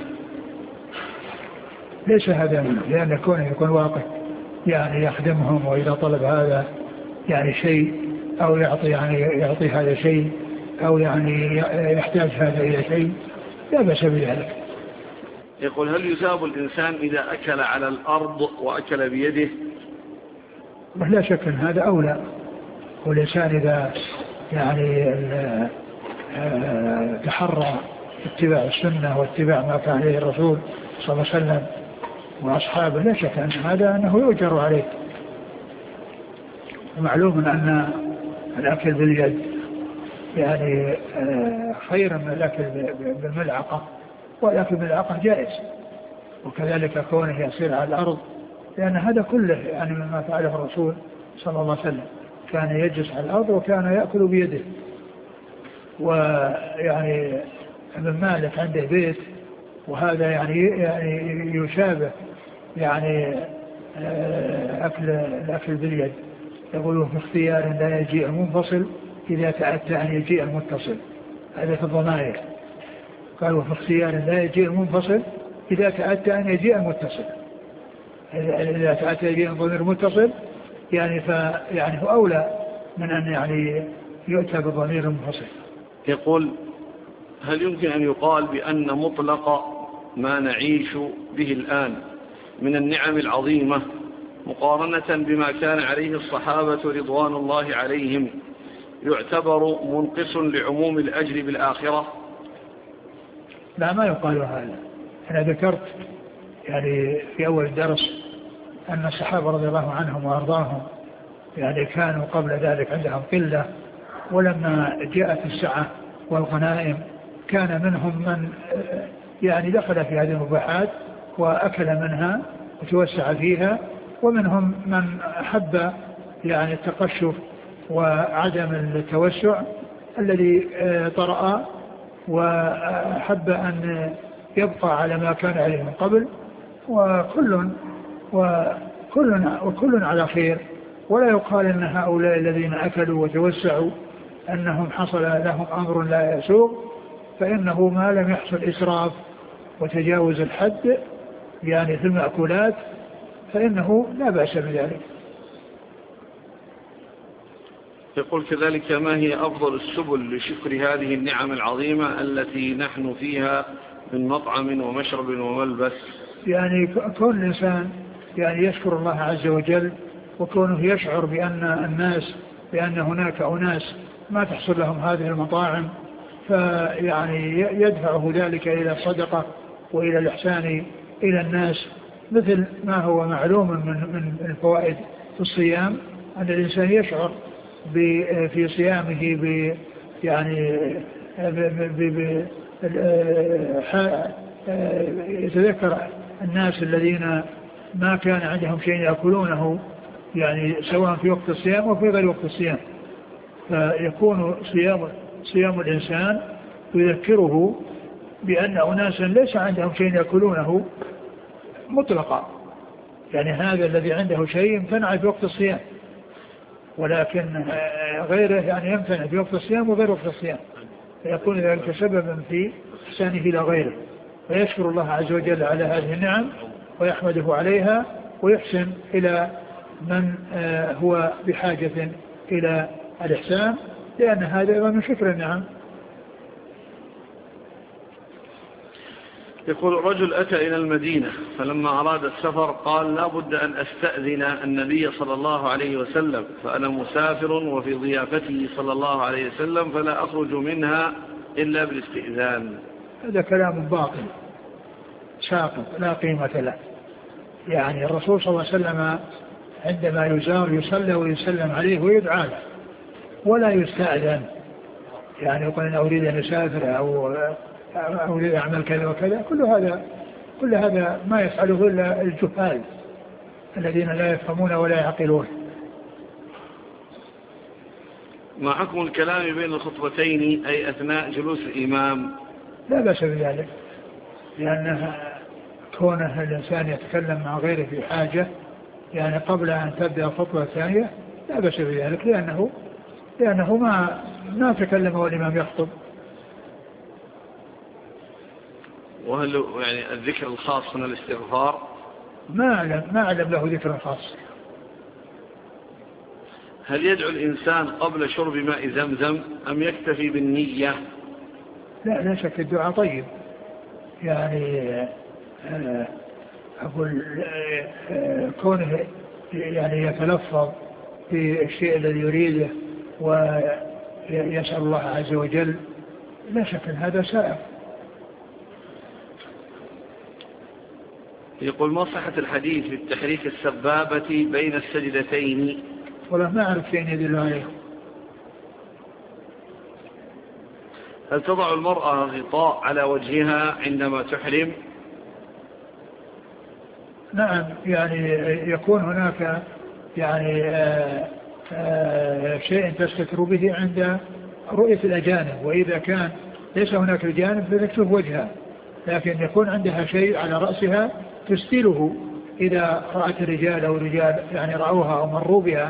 ليس هذا منه، لأن كونه يكون واقف يعني يخدمهم، وإذا طلب هذا يعني شيء أو يعطي هذا شيء أو يعني يحتاج هذا إلى شيء لا بأس بذلك. يقول هل يثاب الإنسان إذا أكل على الأرض وأكل بيده؟ لا شك أن هذا أولى، والإنسان إذا يعني تحرى اتباع السنة واتباع ما كان عليه الرسول صلى الله عليه وسلم وأصحابه لا شك أن هذا أنه يؤجر عليه. ومعلوم أن الأكل باليد يعني خير من الأكل بالملعقة، والأكل بالملعقة جائز، وكذلك كونه يصير على الأرض، لأن هذا كله يعني مما فعله الرسول صلى الله عليه وسلم، كان يجلس على الأرض وكان يأكل بيده. ويعني ابن مالك عنده بيت، وهذا يعني يشابه يعني الأكل باليد. يقولون في اختيار لا يجيء المنفصل إذا تأتى أن يجيء المتصل. هذا في الضمائر. قالوا في اختيار لا يجيء المنفصل إذا تأتى أن يجيء المتصل. إذا تأتى يجيء الضمير المتصل يعني هو أولى من أن يعني يؤتى بالضمير المنفصل. يقول: هل يمكن أن يقال بأن مطلق ما نعيش به الآن من النعم العظيمة مقارنة بما كان عليه الصحابة رضوان الله عليهم يعتبر منقص لعموم الأجر بالآخرة؟ لا، ما يقال هذا. أنا ذكرت يعني في أول الدرس أن الصحابة رضي الله عنهم وأرضاهم يعني كانوا قبل ذلك عندهم قلة، ولما جاءت السعة والغنائم كان منهم من يعني دخل في هذه المباحات وأكل منها وتوسع فيها، ومنهم من أحب يعني التقشف وعدم التوسع الذي طرأ، وأحب أن يبقى على ما كان عليه من قبل، وكل على خير. ولا يقال أن هؤلاء الذين أكلوا وتوسعوا أنهم حصل لهم أمر لا يسوق، فإنه ما لم يحصل إسراف وتجاوز الحد يعني في المأكولات فإنه لا بأس بذلك. يقول كذلك: ما هي أفضل السبل لشكر هذه النعم العظيمة التي نحن فيها من مطعم ومشرب وملبس؟ يعني كون الإنسان يعني يشكر الله عز وجل، وكونه يشعر بأن هناك أناس ما تحصل لهم هذه المطاعم، فيعني يدفعه ذلك إلى الصدقة وإلى الإحسان إلى الناس، مثل ما هو معلوم من الفوائد في الصيام أن الإنسان يشعر في صيامه يتذكر الناس الذين ما كان عندهم شيء يأكلونه يعني سواء في وقت الصيام وفي غير وقت الصيام، فيكون صيام الإنسان يذكره بأن أناسا ليس عندهم شيء يأكلونه مطلقا، يعني هذا الذي عنده شيء يمتنع في وقت الصيام، ولكن غيره يعني يمتنع في وقت الصيام وغير وقت الصيام، فيكون ذلك سببا في إحسانه إلى غيره، ويشكر الله عز وجل على هذه النعم ويحمده عليها، ويحسن إلى من هو بحاجة إلى الإحسان، لأن هذا من شكر النعم. يقول: رجل أتى إلى المدينة فلما أراد السفر قال: لا بد أن أستأذن النبي صلى الله عليه وسلم، فأنا مسافر وفي ضيافته صلى الله عليه وسلم فلا أخرج منها إلا بالاستئذان. هذا كلام باطل ساقط لا قيمة له. يعني الرسول صلى الله عليه وسلم عندما يزار يصلى ويسلم عليه ويدعى له ولا يستأذن، يعني يقول أنا أريد أن أسافر أو أريد أعمل كذا وكذا، كل هذا ما يفعله إلا الجهال الذين لا يفهمون ولا يعقلون. ما حكم الكلام بين الخطبتين أي أثناء جلوس الإمام؟ لا بأس بذلك، لأن كونه الإنسان يتكلم مع غيره في حاجة يعني قبل أن تبدأ الخطبة الثانية لا بأس بذلك، لأنه ما تكلم والإمام يخطب. وهل يعني الذكر الخاص من الاستغفار؟ ما أعلم له ذكر خاص. هل يدعو الإنسان قبل شرب ماء زمزم أم يكتفي بالنية؟ لا شك الدعاء طيب، يعني أقول كونه يعني يتلفظ في الشيء الذي يريده ويسأل الله عز وجل لا شك أن هذا سائر. يقول: ما صحة الحديث في التحريك السبابة بين السجدتين؟ والله ما أعرف شيء يدل عليه. هل تضع المرأة غطاء على وجهها عندما تحرم؟ نعم، يعني يكون هناك يعني شيء تستتر به عند رؤية الأجانب، وإذا كان ليس هناك الجانب فتكشف وجهها، لكن يكون عندها شيء على رأسها تستيله إذا رأت الرجال أو الرجال يعني رأوها أو مروا بها.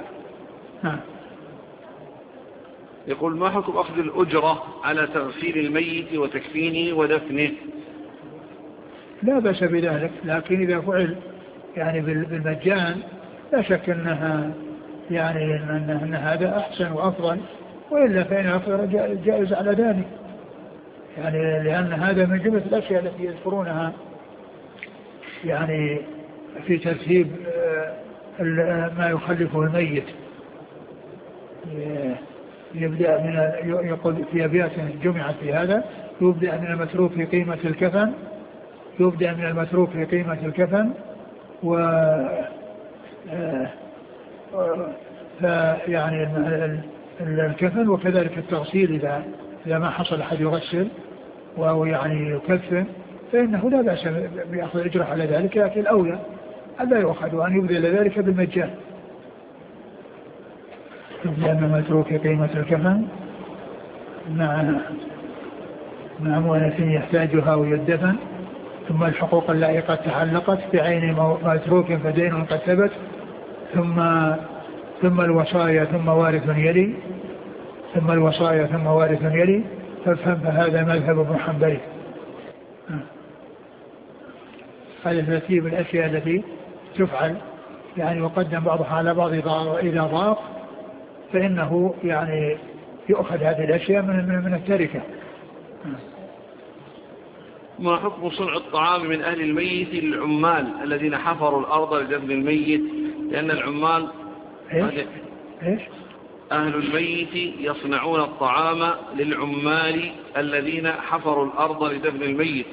يقول ما حكم أخذ الأجرة على تغسيل الميت وتكفينه ودفنه؟ لا بأس بذلك، لكن إذا فعل يعني بالمجان لا شك أنها يعني أن هذا أحسن وأفضل، وإلا فإن أفضل جائز على ذلك، يعني لأن هذا من جملة الأشياء التي يذكرونها يعني في ترتيب ما يخلفه الميت. يبدأ من يقول في أبيات جمعت في هذا: يبدأ من المتروك في قيمة الكفن، يبدأ من المتروك في قيمة الكفن، فيعني الكفن وكذلك التغسيل إذا ما حصل أحد يغسل وهو يعني يكفن فإنه لا بأس بأخذ الأجرة على ذلك، لكن الأولى ألا يؤخذ وأن يبذل ذلك بالمجان. يبدأ من المتروك قيمة الكفن مع أموال يحتاجها ويدفن، ثم الحقوق التي قد تعلقت بعين متروك فدين قد ثبت، ثم الوصايا ثم وارث يلي، ثم الوصايا ثم وارث يلي، فافهم فهذا مذهب ابن حنبل. هذا ترتيب الأشياء التي تفعل يعني، وقدم بعضها على بعض إذا ضاق فإنه يعني يؤخذ هذه الأشياء من التركة. ما حكم صنع الطعام من أهل الميت للعمال الذين حفروا الأرض لدفن الميت؟ لأن العمال إيش؟ أهل الميت يصنعون الطعام للعمال الذين حفروا الأرض لدفن الميت.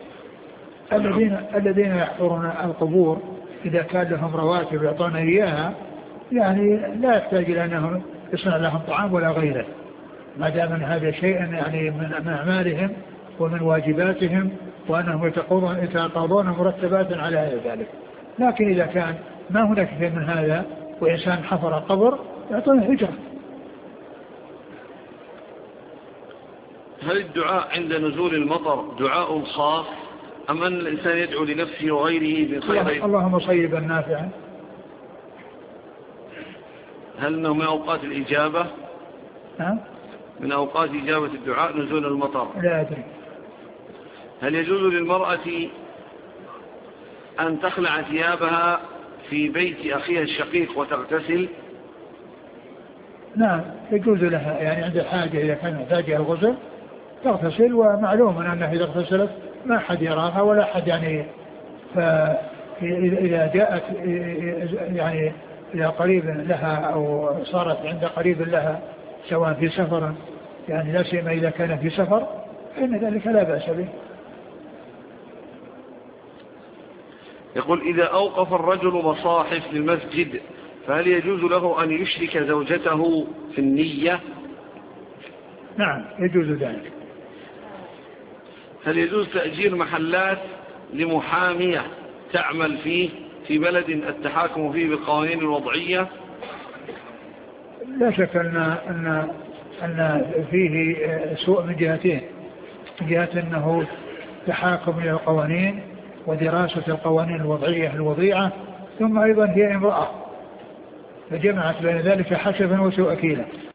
الذين يحفرون القبور إذا كان لهم رواتب يعطون إياها يعني لا يحتاج إلى أنهم يصنع لهم طعام ولا غيره، ما دام من هذا شيء يعني من أعمالهم ومن واجباتهم، وأنهم يتقاضون مرتبات على ذلك. لكن إذا كان ما هناك شيء من هذا وإنسان حفر قبر يعطون هجرة. هل الدعاء عند نزول المطر دعاء خاص أم أن الإنسان يدعو لنفسه وغيره بخير؟ اللهم صيبا نافعا. هل أنه من أوقات الإجابة؟ من أوقات إجابة الدعاء نزول المطر؟ لا أدري. هل يجوز للمرأة أن تخلع ثيابها في بيت أخيها الشقيق وتغتسل؟ نعم يجوز لها، يعني عند الحاجة إذا كان محتاجة الغسل تغتسل، ومعلوم أنها إذا اغتسلت ما حد يراها ولا حد يعني، فإذا جاءت يعني إلى قريب لها أو صارت عند قريب لها سواء في سفر يعني لا سيما إذا كان في سفر فإن ذلك لا بأس به. يقول إذا أوقف الرجل مصاحف للمسجد فهل يجوز له أن يشرك زوجته في النية؟ نعم يجوز ذلك. هل يجوز تأجير محلات لمحامية تعمل فيه في بلد التحاكم فيه بالقوانين الوضعية؟ لا شك أن فيه سوء من جهتين، من جهة أنه تحاكم إلى القوانين ودراسة القوانين الوضعية الوضيعة، ثم أيضا هي امرأة فجمعت بين ذلك حسبا وسوء أكيلا.